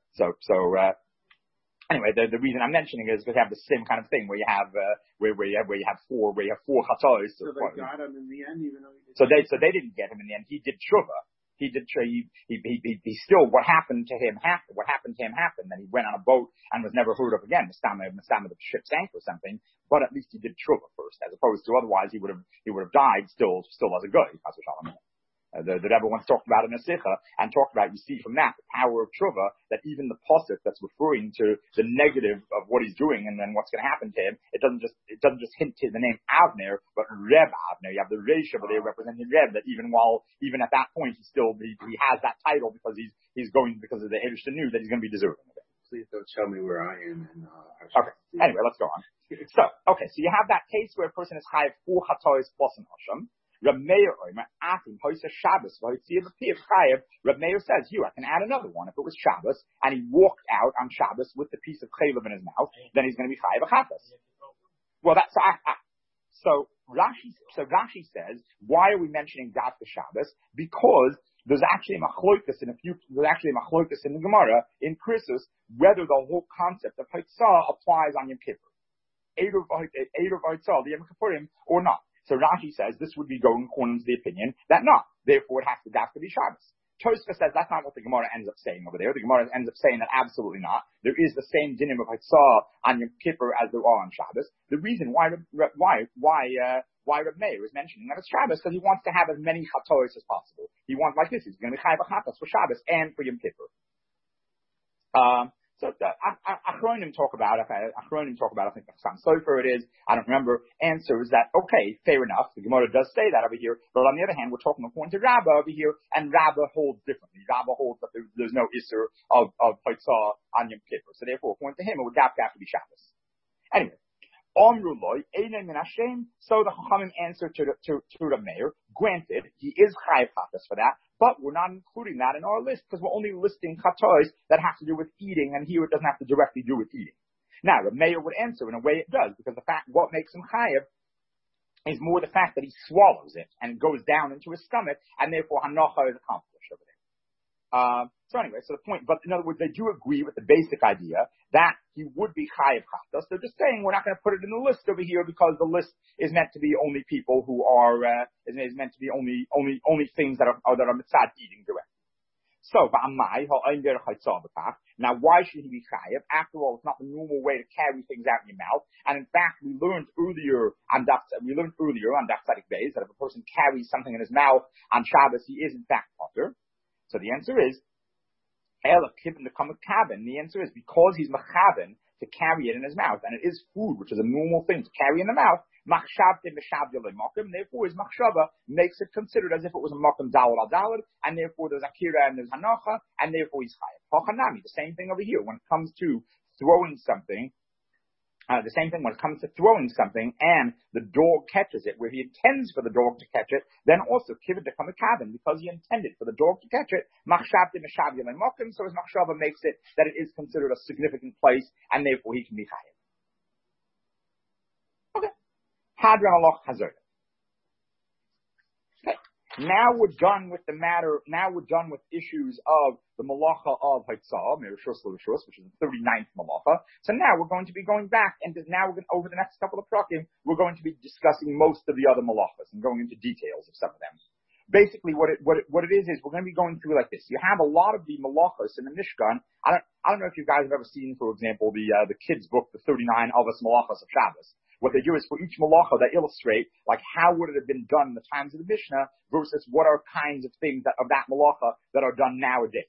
A: anyway, the reason I'm mentioning is because you have the same kind of thing where you have 4 chatos.
C: So they got him in the end, even though
A: so they didn't get him in the end. He did tshuva. He still, what happened to him happened. Then he went on a boat and was never heard of again. The ship sank or something. But at least he did tshuva first, as opposed to otherwise he would have died still as a guy. The Rebbe once talked about it in a sikha and talked about, you see from that, the power of tshuva, that even the pasuk that's referring to the negative of what he's doing and then what's going to happen to him, it doesn't just hint to the name Avner, but Reb Avner. You have the Reish over there representing Reb, that even at that point he has that title because he's going, because of the Erushta knew that he's going to be deserving of it.
C: Please don't tell me where I am. And,
A: okay. Anyway, let's go on. So you have that case where a person is chayav 4 chatois plus an asham. Reb Meir Omer, Atim, Hoysa Shabbos, Chayav. Reb Meir says, I can add another one. If it was Shabbos, and he walked out on Shabbos with the piece of chaylev in his mouth, then he's going to be chayav a chatas. Well, so Rashi says, why are we mentioning that for Shabbos? Because there's actually a machlokas in the Gemara in Krisus whether the whole concept of Haitzah applies on Yom Kippur, Eruv Haitzah, the Yom Kippurim, or not. So Rashi says this would be going according to the opinion that not. Therefore, it has to be Shabbos. Tosfos says that's not what the Gemara ends up saying over there. The Gemara ends up saying that absolutely not. There is the same dinim of Haitzah on Yom Kippur as there are on Shabbos. The reason why Reb Meir is mentioning that it's Shabbos because he wants to have as many chatois as possible. He wants like this. He's going to be chayav chatas for Shabbos and for Yom Kippur. So Achronim talk about, I think Chassam Sofer it is, I don't remember, answers that, okay, fair enough, the Gemara does say that over here, but on the other hand, we're talking according to Rabbah over here, and Rabbah holds differently. Rabbah holds that there's no Isser of Haitzah on Yom Kippur. So therefore, according to him, it would have to be Shabbos. Anyway, Omruloi, Einay Min Hashem, so the Chachamim answer to the Meir, granted, he is chayav chatas for that, but we're not including that in our list because we're only listing chatois that have to do with eating, and here it doesn't have to directly do with eating. Now, the Meir would answer in a way it does, because what makes him chayav is more the fact that he swallows it and it goes down into his stomach, and therefore hanacha is accomplished over there. So the point, but in other words, they do agree with the basic idea that he would be chayav chatas. They're just saying we're not going to put it in the list over here because the list is meant to be only people who are, is meant to be only things that are mitzad eating directly. So, now why should he be chayav? After all, it's not the normal way to carry things out in your mouth. And in fact, we learned earlier on Daf Tzadik Beis that if a person carries something in his mouth on Shabbos, he is in fact potter. So the answer is, the answer is because he's mechaven to carry it in his mouth, and it is food, which is a normal thing to carry in the mouth. Therefore, his machshava makes it considered as if it was a makom dalad al dalad, and therefore there's akira and there's hanacha, and therefore he's chayav. The same thing over here when it comes to throwing something. The same thing when it comes to throwing something and the dog catches it, where he intends for the dog to catch it, then also kivud become a cabin because he intended for the dog to catch it. So his machshava makes it that it is considered a significant place, and therefore he can be chayav. Okay. Hadran aloch hazor. Now we're done with the matter. Now we're done with issues of the malacha of Haitzah, Merishus L'Rishus, which is the 39th malacha. So now we're going to be going back, and now over the next couple of prakim, we're going to be discussing most of the other malachas and going into details of some of them. Basically, what it is we're going to be going through like this. You have a lot of the malachas in the Mishkan. I don't know if you guys have ever seen, for example, the kids' book, the 39 Avos Malachas of Shabbos. What they do is for each malacha, they illustrate like how would it have been done in the times of the Mishnah versus what are kinds of things of that malacha that are done nowadays.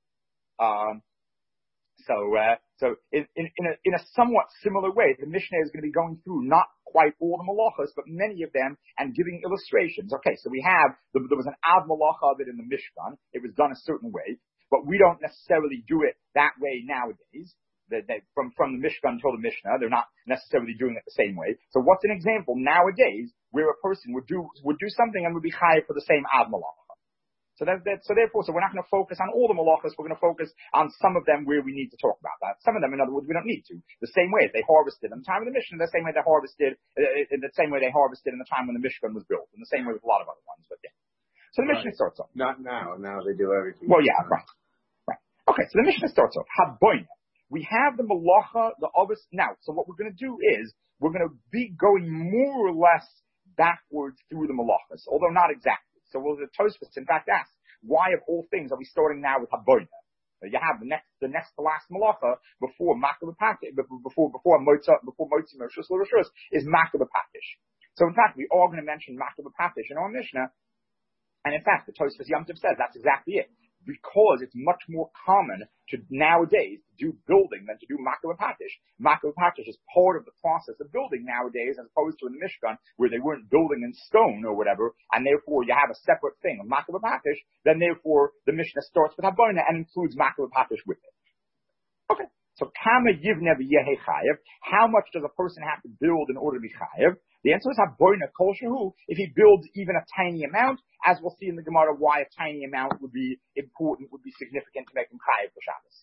A: So in a somewhat similar way, the Mishnah is going to be going through not quite all the malachas, but many of them, and giving illustrations. Okay, so there was an av malacha of it in the Mishkan. It was done a certain way, but we don't necessarily do it that way nowadays. From the Mishkan until the Mishnah, they're not necessarily doing it the same way. So what's an example nowadays where a person would do something and would be chayav for the same av malacha? So therefore, we're not going to focus on all the malachas. We're going to focus on some of them where we need to talk about that. Some of them, in other words, we don't need to. The same way they harvested in the time of the Mishnah, the same way they harvested in the time when the Mishkan was built, in the same way with a lot of other ones. But yeah. So the Mishnah starts off.
C: Not now. Now they do everything.
A: Well, yeah, right. Okay, so the Mishnah starts off. Haboina. We have the malacha, the obvious. Now, so what we're going to do is we're going to be going more or less backwards through the malachas, although not exactly. So the Tosfos, in fact, asks, why of all things are we starting now with haboina? You have the next to last malacha before Makah B'Pakish, before Motzim Merishus L'Rishus is Makah B'Pakish. So in fact, we are going to mention Makah B'Pakish in our Mishnah, and in fact, the Tosfos Yom Tov says that's exactly it. Because it's much more common to nowadays do building than to do Makah B'Pakish. Makah B'Pakish is part of the process of building nowadays, as opposed to in the Mishkan, where they weren't building in stone or whatever, and therefore you have a separate thing of Makah B'Pakish. Then therefore the Mishnah starts with Haboina and includes Makah B'Pakish with it. Okay. So kama yivne v'yehe chayev. How much does a person have to build in order to be chayev? The answer is haboina kol shehu. If he builds even a tiny amount, as we'll see in the Gemara, why a tiny amount would be important, would be significant to make him chayev for Shabbos.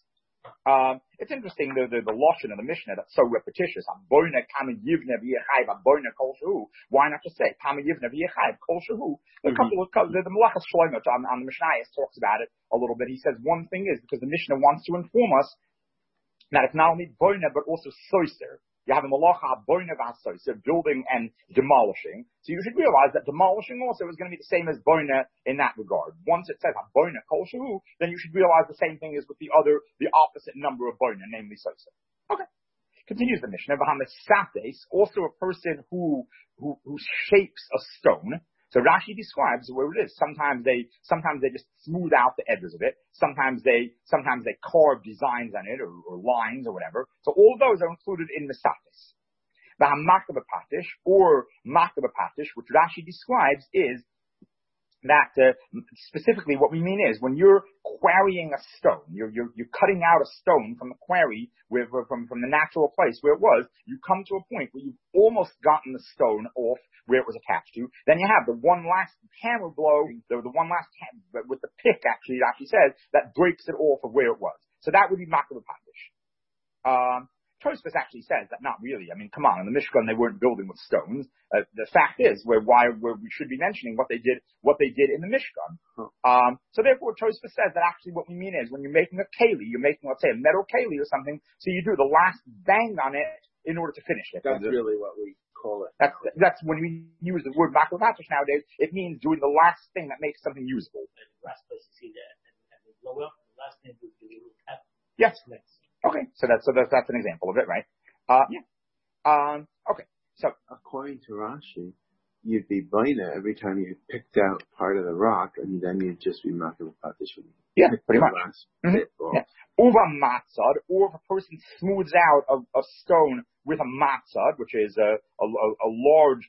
A: It's interesting the lashon of the Mishnah that's so repetitious. Haboina kama yivne v'yehe chayev. Haboina kol shehu. Why not just say kama yivne v'yehe chayev kol shehu? The Malachas Shlomo on the Mishnah talks about it a little bit. He says one thing is because the Mishnah wants to inform us that it's not only boina but also soiser. You have a malacha boina v'soiser, building and demolishing. So you should realize that demolishing also is going to be the same as boina in that regard. Once it says boina kol shehu, then you should realize the same thing is with the opposite number of boina, namely soiser. Okay. Continues the Mishnah. V'hamesates, also a person who shapes a stone. So Rashi describes where it is. Sometimes they just smooth out the edges of it. Sometimes they carve designs on it or lines or whatever. So all of those are included in Mesatis. The Hamakabapatish or Makabapatish, which Rashi describes, is that specifically what we mean is when you're quarrying a stone, you're cutting out a stone from the quarry from the natural place where it was, you come to a point where you've almost gotten the stone off where it was attached to. Then you have the one last hammer blow, the one last with the pick actually it actually says that breaks it off of where it was. So that would be Makabapatish. Tosfos actually says that not really. I mean, come on, in the Mishkan they weren't building with stones. The fact is, where we should be mentioning what they did in the Mishkan. So therefore, Tosfos says that actually what we mean is when you're making a keli, you're making, let's say, a metal keli or something. So you do the last bang on it in order to finish it.
C: That's really what we call it.
A: That's when we use the word maklavatish nowadays. It means doing the last thing that makes something usable.
B: The last place you see that, and the blow up, the last thing would be a little tap.
A: Yes. Okay, so that's an example of it, right? Okay, so
C: according to Rashi, you'd be boina every time you picked out part of the rock, and then you'd just be makabapatish.
A: Yeah, pretty much. Uva matzad, or if a person smooths out a stone with a matzad, which is a large,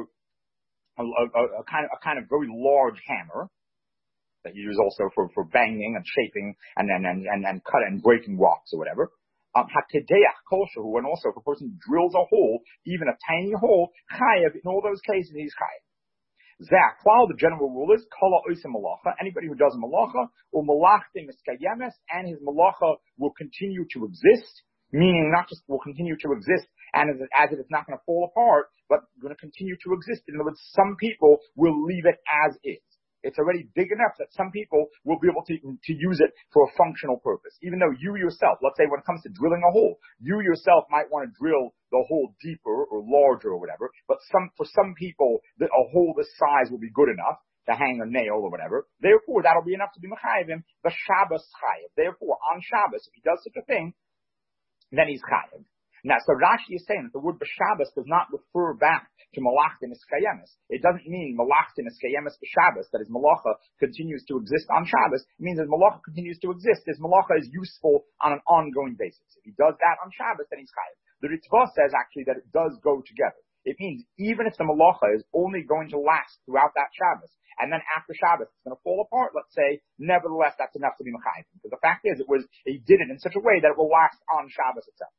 A: a kind of very large hammer that you use also for banging and shaping and cut and breaking rocks or whatever. Hakedeach kolshahu, and also if a person drills a hole, even a tiny hole, chayev, in all those cases he's chayev. Zakhlal, the general rule is kala oisa malacha, anybody who does a malacha, or malachtim miskayemes, and his malacha will continue to exist, meaning not just will continue to exist and as it is not going to fall apart, but going to continue to exist. In other words, some people will leave it as is. It's already big enough that some people will be able to use it for a functional purpose. Even though you yourself, let's say when it comes to drilling a hole, you yourself might want to drill the hole deeper or larger or whatever, but for some people, a hole this size will be good enough to hang a nail or whatever. Therefore, that'll be enough to be mechayevim, the Shabbos chayev. Therefore, on Shabbos, if he does such a thing, then he's chayev. Now, so Rashi is saying that the word b'Shabbos does not refer back to malachtin eskayemis. It doesn't mean malachtin eskayemis b'Shabbos, that his malacha continues to exist on Shabbos. It means his malacha continues to exist. His malacha is useful on an ongoing basis. If he does that on Shabbos, then he's chayav. The Ritva says actually that it does go together. It means even if the malacha is only going to last throughout that Shabbos, and then after Shabbos it's going to fall apart, let's say, nevertheless that's enough to be mechayiv. Because the fact is, he did it in such a way that it will last on Shabbos itself.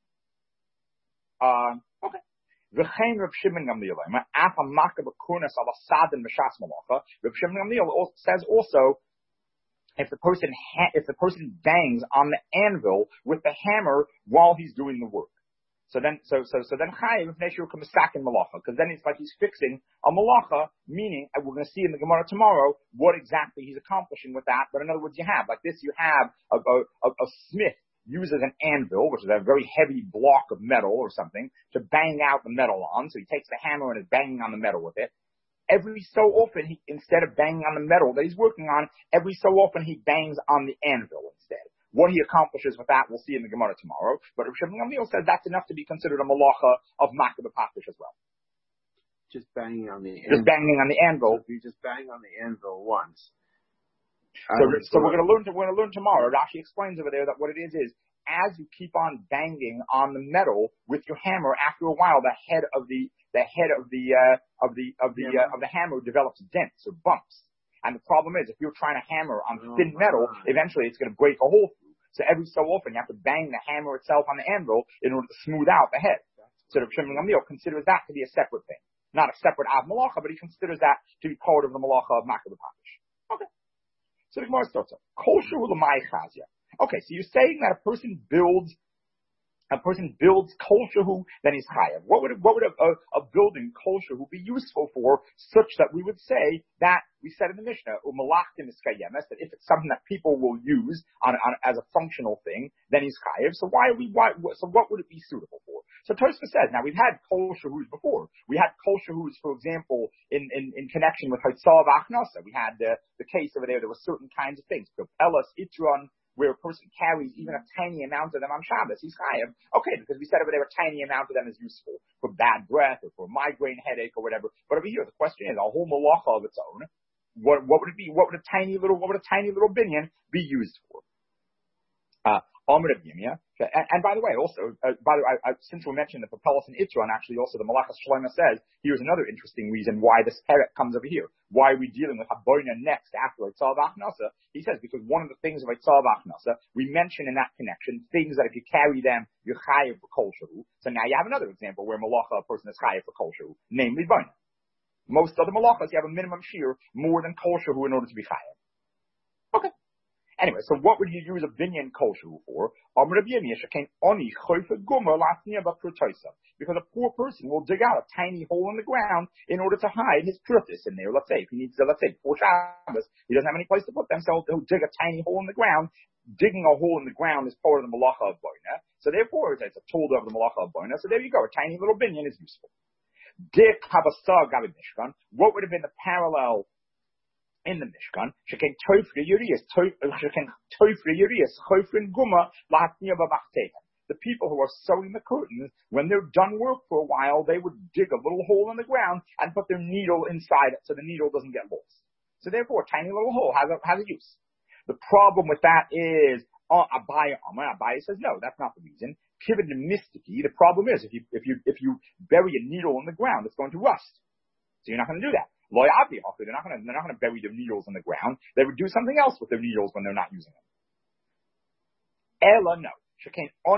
A: Okay. V'chein Reb Shimon Gamliel, af hamaka b'kurnas ala sadin b'shas malacha. Reb Shimon Gamliel says also, if the person bangs on the anvil with the hammer while he's doing the work, so then chayiv v'neshu k'misakin malacha, because then it's like he's fixing a malacha, meaning, and we're going to see in the Gemara tomorrow what exactly he's accomplishing with that. But in other words, you have a smith uses an anvil, which is a very heavy block of metal or something, to bang out the metal on. So he takes the hammer and is banging on the metal with it. Every so often, instead of banging on the metal that he's working on, every so often he bangs on the anvil instead. What he accomplishes with that, we'll see in the Gemara tomorrow. But Rav Shimon Gamliel says that's enough to be considered a malacha of makabapatish as well.
C: Just banging on the anvil.
A: Just banging on the anvil.
C: So if you just bang on the anvil once.
A: So we're going to learn tomorrow. Rashi explains over there that what it is as you keep on banging on the metal with your hammer, after a while the head of the hammer develops dents or bumps. And the problem is, if you're trying to hammer on thin metal, eventually it's going to break a hole through. So every so often you have to bang the hammer itself on the anvil in order to smooth out the head. So the Shimon Gamliel considers that to be a separate thing. Not a separate Av Malacha, but he considers that to be part of the Malacha of Makar B'Pakish. Okay. So the Gemara starts up. Kol Shu L'mai Chazia. Okay, so you're saying that a person builds kol shehu, then he's chayav. What would a building kol shehu be useful for, such that we would say that we said in the Mishnah, umalachtim is kayemes, that if it's something that people will use on as a functional thing, then he's chayav. So so what would it be suitable for? So Tosfos says, now we've had kol shehus before. We had kol shehus, for example, in connection with Hotzav Achnasa. We had the case over there were certain kinds of things. Pelas, Itron, where a person carries even a tiny amount of them on Shabbos, he's chayav. Okay, because we said over there a tiny amount of them is useful for bad breath or for a migraine headache or whatever. But over here, the question is a whole malacha of its own. What would it be? What would a tiny little binyan be used for? And by the way, also, since we mentioned the Papelis and Itron, actually also the Malachas Shlomo says, here's another interesting reason why this peret comes over here. Why are we dealing with Haboina next after Eitzav Achnasa? He says, because one of the things of Eitzav Achnasa, we mention in that connection, things that if you carry them, you're chayav for kol shehu. So now you have another example where Malacha, a person is chayav for kol shehu, namely Boina. Most other Malachas, you have a minimum shear more than kol shehu in order to be chayav. Okay. Anyway, so what would you use a binyan kol shehu for? Because a poor person will dig out a tiny hole in the ground in order to hide his prutis in there. Let's say before Shabbos, he doesn't have any place to put them, so he'll dig a tiny hole in the ground. Digging a hole in the ground is part of the malacha of boina. So therefore, it's a tool of the malacha of boina. So there you go. A tiny little binyan is useful. What would have been the parallel in the Mishkan? The people who are sewing the curtains, when they're done work for a while, they would dig a little hole in the ground and put their needle inside it so the needle doesn't get lost. So therefore, a tiny little hole has a use. The problem with that is, Abaye says, no, that's not the reason. Given the mystiki, the problem is, if you bury a needle in the ground, it's going to rust. So you're not going to do that. They're not going to bury their needles in the ground. They would do something else with their needles when they're not using them. Ella, no. A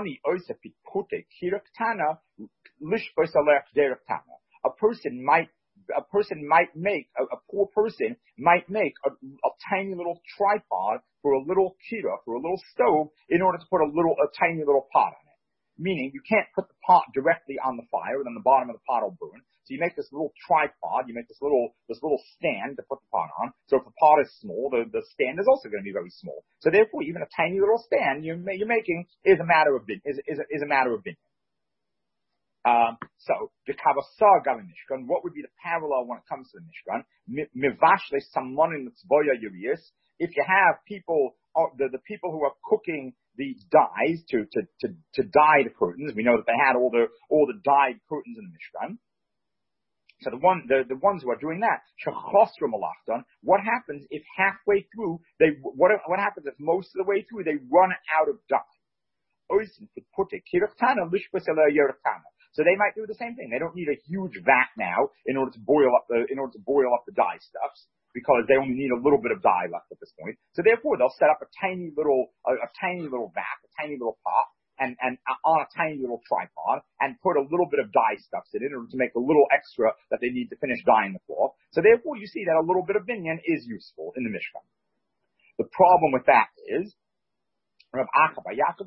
A: poor person might make a tiny little tripod for a little kira, for a little stove, in order to put a tiny little pot on it. Meaning, you can't put the pot directly on the fire, then the bottom of the pot will burn. So you make this little tripod, you make this little stand to put the pot on. So if the pot is small, the stand is also going to be very small. So therefore, even a tiny little stand you're making is a matter of binyan. So the Kavasar Gavi Mishkan, what would be the parallel when it comes to the Mishkan? Mivashle Samonin Tzvoya Yurius. If you have people, the people who are cooking the dyes to dye the curtains, we know that they had all the dyed curtains in the Mishkan. So the ones who are doing that, what happens if halfway through what happens if most of the way through they run out of dye? So they might do the same thing. They don't need a huge vat now in order to boil up the dye stuffs, because they only need a little bit of dye left at this point. So therefore, they'll set up a tiny little vat, a tiny little pot, and on a tiny little tripod, and put a little bit of dye stuffs in it in order to make a little extra that they need to finish dyeing the cloth. So therefore, you see that a little bit of binyan is useful in the Mishkan. The problem with that is, Rav Acha bar Yaakov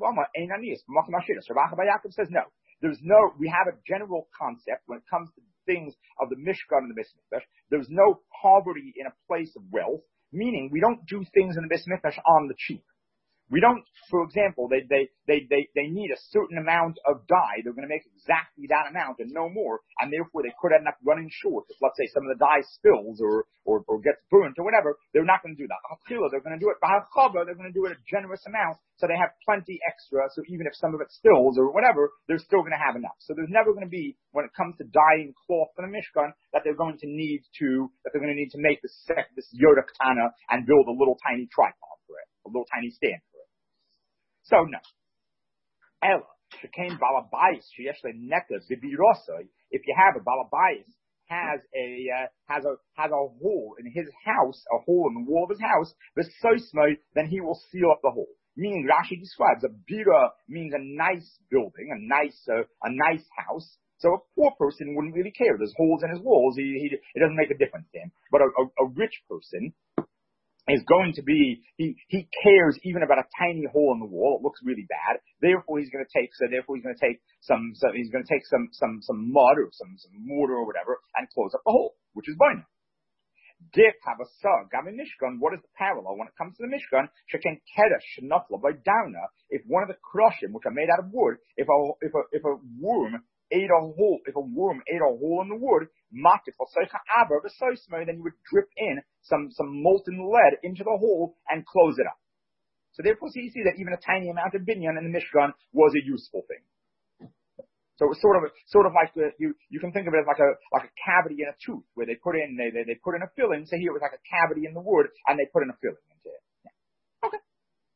A: says no. We have a general concept when it comes to things of the Mishkan and the Beis Mikdash. There's no poverty in a place of wealth, meaning we don't do things in the Beis Mikdash on the cheap. We don't, for example, they need a certain amount of dye. They're going to make exactly that amount and no more, and therefore they could end up running short. If, let's say, some of the dye spills or gets burnt or whatever, they're not going to do that. They're going to do it. They're going to do it a generous amount, so they have plenty extra. So even if some of it spills or whatever, they're still going to have enough. So there's never going to be, when it comes to dyeing cloth for the Mishkan, that they're going to need to make this Yoda Ketana and build a little tiny tripod for it, a little tiny stand for it. So no. Ella, shekain balabais sheyesh lenekes b'birosai. If you have a balabais has a hole in his house, a hole in the wall of his house, then he will seal up the hole. meaning Rashi describes a bira means a nice building, a nice house. So a poor person wouldn't really care. There's holes in his walls. It doesn't make a difference to him. But a rich person is going to be, he cares even about a tiny hole in the wall. It looks really bad. Therefore he's going to take some mud or some mortar or whatever and close up the hole, which is bina. Dip have a sug. I mean, Mishkan, what is the parallel when it comes to the Mishkan? Sheken kedesh shenafla by downa. If one of the krushim, which are made out of wood, if a worm ate a hole in the wood, then you would drip in some molten lead into the hole and close it up. So therefore, you see that even a tiny amount of binyan in the Mishkan was a useful thing. So it was sort of like you can think of it as like a cavity in a tooth where they put in a filling. So here it was like a cavity in the wood and they put in a filling into it. Yeah. Okay.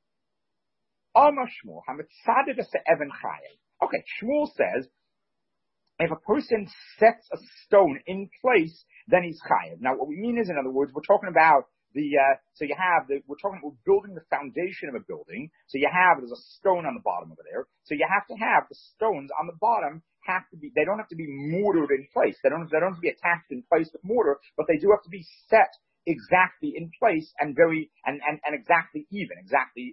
A: Okay, Shmuel says, if a person sets a stone in place, then he's chayav. Now, what we mean is, in other words, we're talking about we're building the foundation of a building. So there's a stone on the bottom over there. So you have to have the stones on the bottom they don't have to be mortared in place. They don't have to be attached in place with mortar, but they do have to be set exactly in place and exactly even, exactly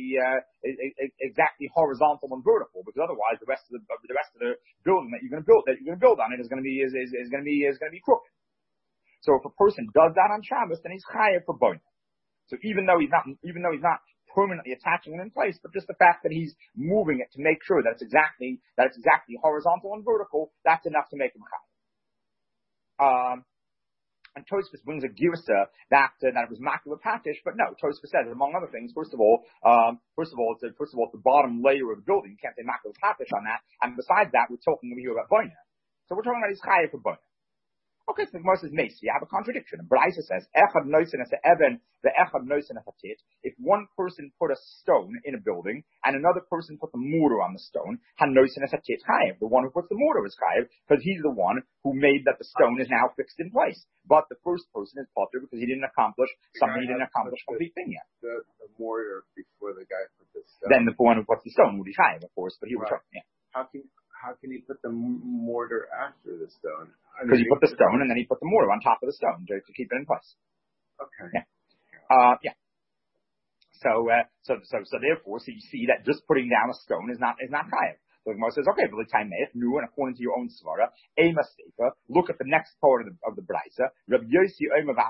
A: horizontal and vertical, because otherwise the rest of the building that you're going to build on it is going to be crooked. So if a person does that on Shabbos, then he's chayav for boina. So even though he's not permanently attaching it in place, but just the fact that he's moving it to make sure that it's exactly horizontal and vertical, that's enough to make him chayav. And Tosfos brings a girsa that it was makul patish, but no, Tosfos says, among other things, first of all, it's the bottom layer of the building. You can't say makul patish on that. And besides that, we're talking over here about boina. So we're talking about his chayav for boina. Okay, so the Gemara says, Mace, you have a contradiction. Braisa says, Echad noisen as even, the Echad noisen as a tit. If one person put a stone in a building, and another person put the mortar on the stone, Han noisen as a tit chayav. The one who puts the mortar is chayav, because he's the one who made that the stone is now fixed in place. But the first person is potter because he didn't accomplish complete thing yet.
C: The mortar before the guy put the stone.
A: Then the one who puts the stone would be chayav, of course, but he would yeah.
C: How can he put the mortar after the stone?
A: Because he put the stone and then he put the mortar on top of the stone to keep it in place.
C: Okay.
A: Yeah. Yeah. So therefore, you see that just putting down a stone is not chayav. So the Gemara says, okay, but new and according to your own svara, a mistake. Look at the next part of the brisa. Rabbi Yossi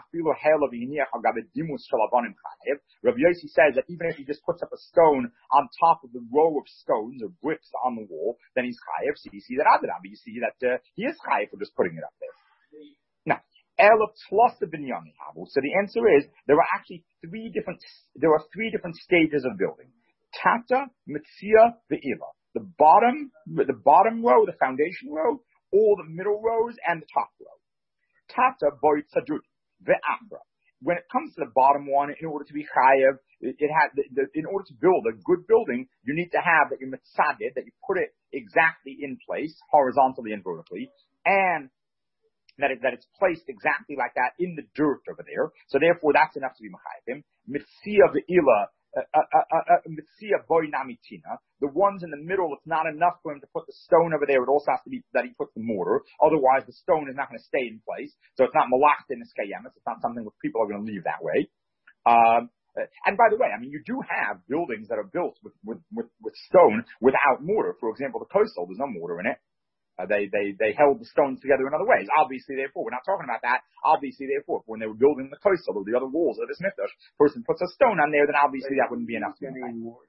A: says that even if he just puts up a stone on top of the row of stones or bricks on the wall, then he's chayav. So you see that you see that he is chayav for just putting it up there. Now, so the answer is there are three different stages of building: tata, mitzia, ve'ila. The bottom row, the foundation row, all the middle rows, and the top row. Tata boy tzadud ve'achra. When it comes to the bottom one, in order to be chayav, in order to build a good building, you need to have that you're mitzadid, that you put it exactly in place, horizontally and vertically, and that it's placed exactly like that in the dirt over there. So therefore, that's enough to be mechayim. Mitzia ve'ila. The ones in the middle, it's not enough for him to put the stone over there. It also has to be that he puts the mortar. Otherwise, the stone is not going to stay in place. So it's not malacht in the skayemis. It's not something that people are going to leave that way. And by the way, I mean, you do have buildings that are built with stone without mortar. For example, the coastal, there's no mortar in it. They held the stones together in other ways. Obviously, therefore, we're not talking about that. Obviously, therefore, when they were building the coastal or the other walls of this mikdash, person puts a stone on there, then obviously that wouldn't be enough. No.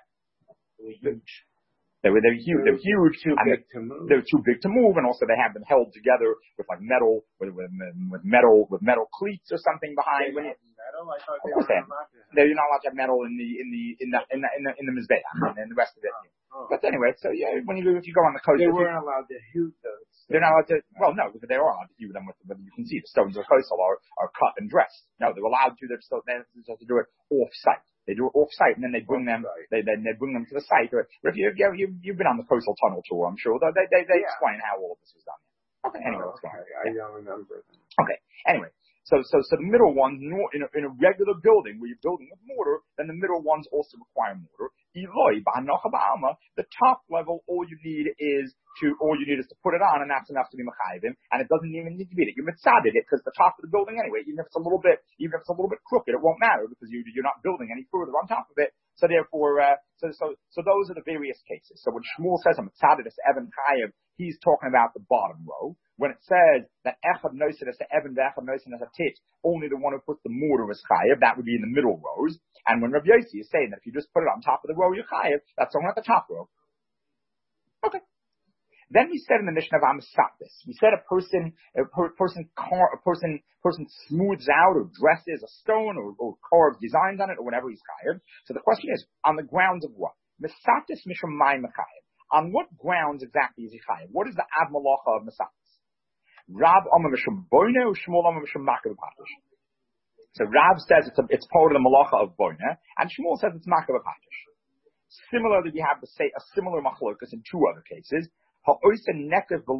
A: They were huge. They were huge. They were too big to move, and also they have them held together with like metal, with metal cleats or something behind.
C: Metal? I thought
A: of course they have. You're not allowed to have metal in the mizbeach and the rest of it. Oh. But anyway, so yeah, if you go on the coast,
C: they weren't allowed to hew those.
A: They're not allowed to. Well, no, because they are allowed to hew them with. You can see the stones of the coastal are cut and dressed. No, they're allowed to. They're still they have to do it off site. They do it off site, and then they bring them. They bring them to the site. But if you've been on the coastal tunnel tour, I'm sure they explain how all of this was done. Okay. Anyway,
C: I don't remember.
A: Okay. Anyway. So the middle ones, in a regular building where you're building with mortar, then the middle ones also require mortar. Eloi, the top level, all you need is to put it on, and that's enough to be mechayivim, and it doesn't even need to be it. You mitzaded it because the top of the building anyway, even if it's a little bit crooked, it won't matter because you're not building any further on top of it. So therefore, so those are the various cases. So when Shmuel says a mitzaded is Evan Chayev, he's talking about the bottom row. When it says that Echad Nosid as Evan, Echad Nosid as a tit, only the one who puts the mortar is Chayev, that would be in the middle rows. And when Rav Yossi is saying that if you just put it on top of the row, you're Chayev, that's only at the top row. Okay. Then we said in the Mishnah of Amisatis, we said a person smooths out or dresses a stone or carves designs on it or whatever he's Chayev. So the question is, on the grounds of what? Misatis Mishum Mai Mechayev. On what grounds exactly is he Chayev? What is the Ad Malacha of Misatis? Rav Amar Mishum Boine or Shmuel Amar Mishum Makav Patish. So Rav says it's part of the Malacha of Boine, and Shmuel says it's Makav Patish. Similarly, we have a similar machlokas in two other cases. A person makes a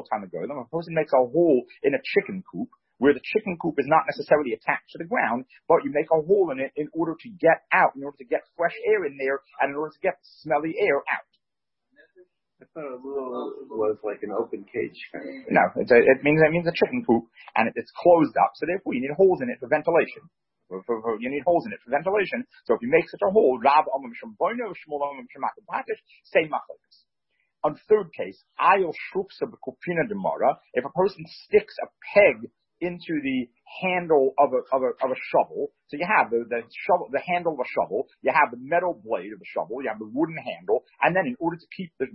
A: hole in a chicken coop, where the chicken coop is not necessarily attached to the ground, but you make a hole in it in order to get out, in order to get fresh air in there, and in order to get smelly air out.
C: I thought a little was like an open cage kind of thing.
A: No, it means a chicken coop, and it's closed up, so therefore you need holes in it for ventilation. You need holes in it for ventilation. So if you make such a hole, Rav Amar Mishum Boino, Shmuel Amar Mishum Makav Patish, same machlokas. On third case, Ayol Shruksa B'Kupina Demara, if a person sticks a peg into the handle of a shovel. So you have the shovel, the handle of a shovel, you have the metal blade of the shovel, you have the wooden handle, and then in order to keep the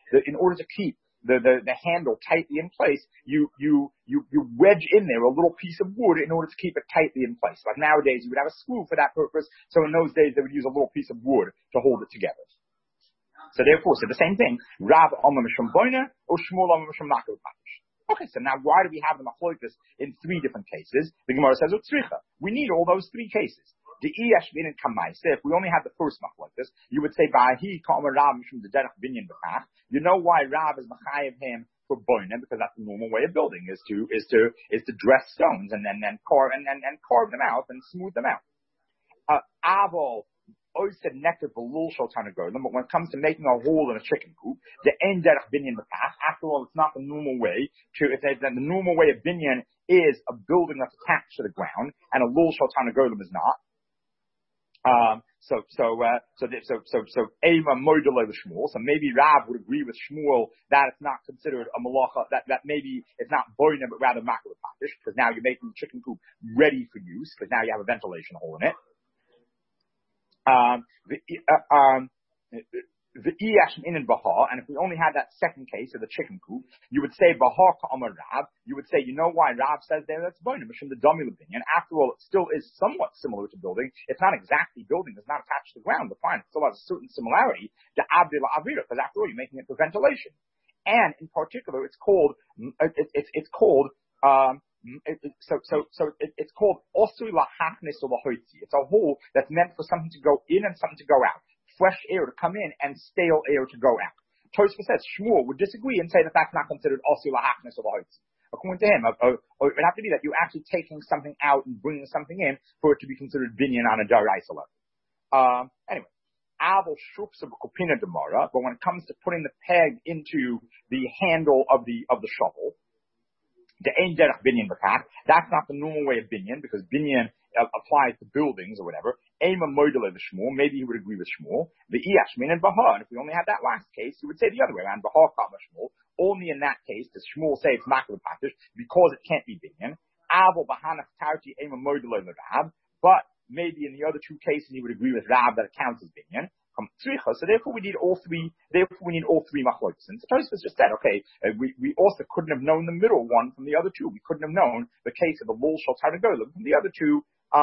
A: handle tightly in place, you wedge in there a little piece of wood in order to keep it tightly in place. Like nowadays you would have a screw for that purpose, so in those days they would use a little piece of wood to hold it together. So therefore, the same thing, Rav Amar Mishum Boine or Shmuel Amar Mishum Makav Patish. Okay, so now why do we have the machlokas in three different cases? The Gemara says, we need all those three cases. The Iyashvin and Kamaisa, if we only had the first machlokas, you would say, you know why Rav is Machayev him for Boina, because that's the normal way of building, is to dress stones and then carve them out and smooth them out. Aval always said nectar for lul shel tarnagolim, but when it comes to making a hole in a chicken coop, the ein derech binyan b'kach. After all, it's not the normal way the normal way of binyan is a building that's attached to the ground, and a lul shel tarnagolim is not. So Ema Moidele with Shmuel. So maybe Rav would agree with Shmuel that it's not considered a malacha, that maybe it's not boina, but rather makav patish, because now you're making the chicken coop ready for use, because now you have a ventilation hole in it. The Iyash in Bahar, and if we only had that second case of the chicken coop, you would say Bahar Ka'amar Rav. You would say, you know why Rav says there that's bonim, Mishum the Dummy opinion. After all, it still is somewhat similar to building. It's not exactly building, it's not attached to the ground, but fine, it still has a certain similarity to Abdil Avira, because after all, you're making it for ventilation. And in particular, it's called it's called osui lahachnis or lahoitzi. It's a hole that's meant for something to go in and something to go out. Fresh air to come in and stale air to go out. Tosfos says Shmuel would disagree and say that that's not considered osui lahachnis or lahoitzi. According to him, it would have to be that you're actually taking something out and bringing something in for it to be considered binyan on a daraisa level. Anyway. But when it comes to putting the peg into the handle of the shovel, the ein derech binyan b'kach, that's not the normal way of binyan, because binyan applies to buildings or whatever. Ema moidele the Shmuel, maybe he would agree with Shmuel. The Iyashmin and Bahar, and if we only had that last case, you would say the other way around, Bahar kama Shmuel. Only in that case does Shmuel say it's makav patish, because it can't be binyan. Avo bahanach tarti ema moidele the Rav, but maybe in the other two cases he would agree with Rav that it counts as binyan. So therefore we need all three machlokas. And Tosfos just said, okay, we also couldn't have known the middle one from the other two. We couldn't have known the case of the lul shel tarnagolim from the other two.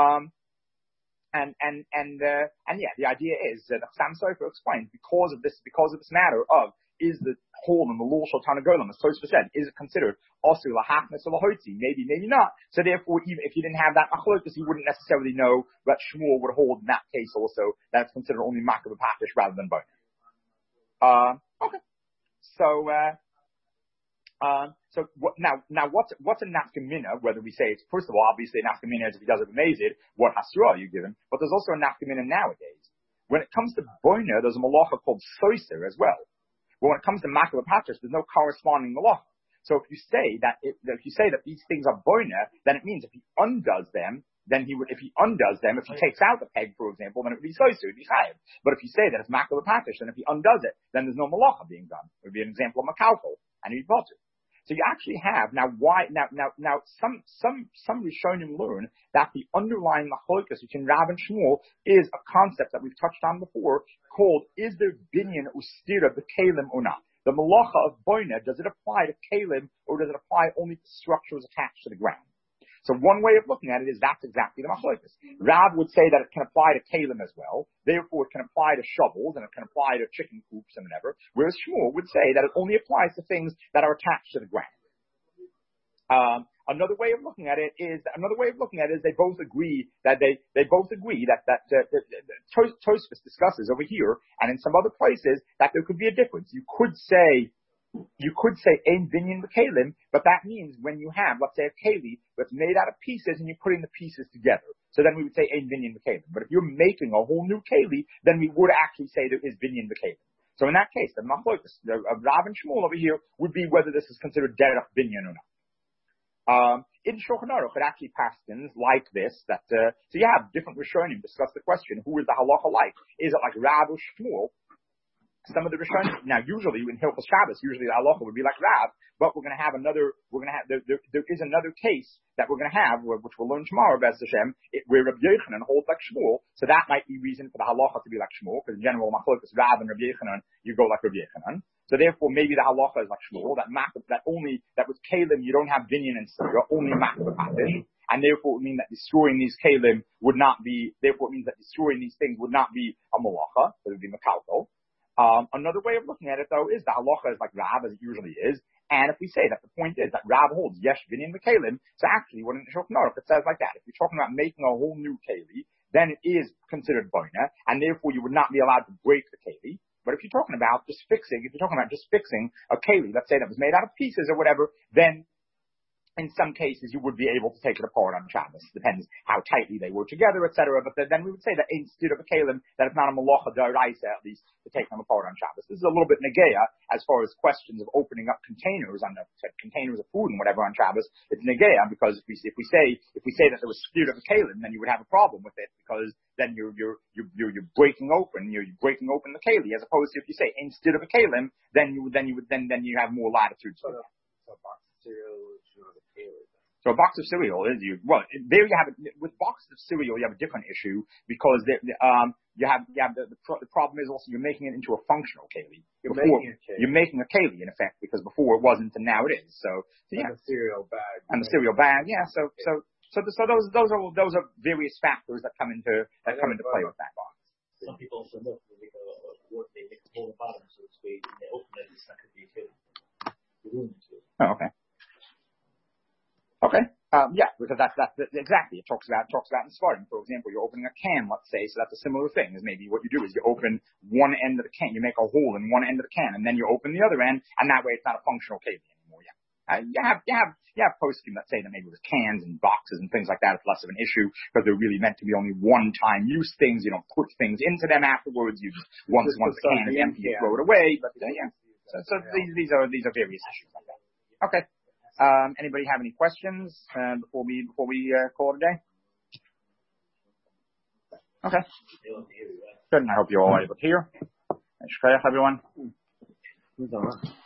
A: The idea is that Sam Sofer explains because of this matter of is the hole in the lul shel tarnagolim, as Tosfos said, is it considered osui lahachnis or lahoitzi? Maybe, maybe not. So therefore, even if you didn't have that machlokas, you wouldn't necessarily know that Shmuel would hold in that case also that it's considered only makav patish rather than both. Okay. So Now what's a nafkamina? Whether we say it's, first of all, obviously a nafkamina is if he does it amazing, what hasra you give him? But there's also a nafkamina nowadays. When it comes to boina, there's a malacha called soiser as well. But when it comes to makal patras, there's no corresponding malacha. So if you say that these things are boina, then it means if he undoes them, if he takes out the peg, for example, then it would be soiser, it would be chayiv. But if you say that it's makal patras, then if he undoes it, then there's no malacha being done. It would be an example of makalko, and he'd bought it. So you actually have some Rishonim learn that the underlying machlokes between Rav and Shmuel is a concept that we've touched on before called, is there binyan ustira b'kelim or not? The malacha of boina, does it apply to kelim or does it apply only to structures attached to the ground? So one way of looking at it is that's exactly the machlokes. Rav would say that it can apply to kelim as well. Therefore, it can apply to shovels and it can apply to chicken coops and whatever. Whereas Shmuel would say that it only applies to things that are attached to the ground. Another way of looking at it is they both agree that Tosfos discusses over here and in some other places that there could be a difference. You could say ein binyan b'kelim, but that means when you have, let's say, a keli that's made out of pieces and you're putting the pieces together. So then we would say ein binyan b'kelim. But if you're making a whole new keli, then we would actually say there is binyan b'kelim. So in that case, the machlokes of Rav and Shmuel over here would be whether this is considered derech binyan or not. In Shulchan Aruch, it actually paskins like this, so you have different Rishonim discuss the question, who is the halacha like? Is it like Rav or Shmuel? Some of the Rishonim, now usually in Hilchos Shabbos, usually the halacha would be like Rav, but there is another case that we're going to have, which we'll learn tomorrow, Bez Hashem, where Rabbi Yochanan holds like Shmuel, so that might be reason for the halacha to be like Shmuel, because in general, machlokes Rav and Rabbi Yochanan, you go like Rabbi Yochanan. So therefore, maybe the halacha is like Shmuel, that with kelim you don't have binyan and sira, only makal patish, and therefore it would mean that destroying these kelim would not be. Therefore, it means that destroying these things would not be a malacha, it would be makalko. Another way of looking at it, though, is the halacha is like Rav, as it usually is, and if we say that the point is that Rav holds yesh binyan mekalim, so actually, when in Shulchan Aruch it says like that, if you're talking about making a whole new keli, then it is considered boina, and therefore you would not be allowed to break the keli. But if you're talking about just fixing a keli, let's say that was made out of pieces or whatever, then in some cases you would be able to take it apart on Shabbos. Depends how tightly they were together, etc. But then we would say that instead of a kelim, that it's not a malacha d'oraisa at least to take them apart on Shabbos. This is a little bit negeya as far as questions of opening up containers containers of food and whatever on Shabbos. It's negeya because if we say that there was instead of a kelim, then you would have a problem with it because then you're breaking open the keli, as opposed to if you say instead of a kelim, then you have more latitude to it. So a box of cereal is there you have it. With boxes of cereal, you have a different issue because the problem is also you're making it into a functional keli. You're making a keli in effect because before it wasn't and now it is. So yeah.
C: And the cereal bag.
A: Yeah. So those are various factors that come into play with that box.
B: Some people also look they make a hole in the bottom so it's way they open it, it's not going to be a keli.
A: Oh, okay. Okay. Yeah, because that's exactly. It talks about in Svardim, for example, you're opening a can, let's say, so that's a similar thing. Is maybe what you do is you open one end of the can, you make a hole in one end of the can, and then you open the other end, and that way it's not a functional keli anymore. Yeah. You have poskim that say that maybe with cans and boxes and things like that, it's less of an issue because they're really meant to be only one-time use things. You don't put things into them afterwards. You just once the can is empty, you throw it away. But yeah. So these are various issues like that. Okay. Anybody have any questions before we call it a day? Okay. Good. And I hope you're all able to hear. Shkoyach, everyone.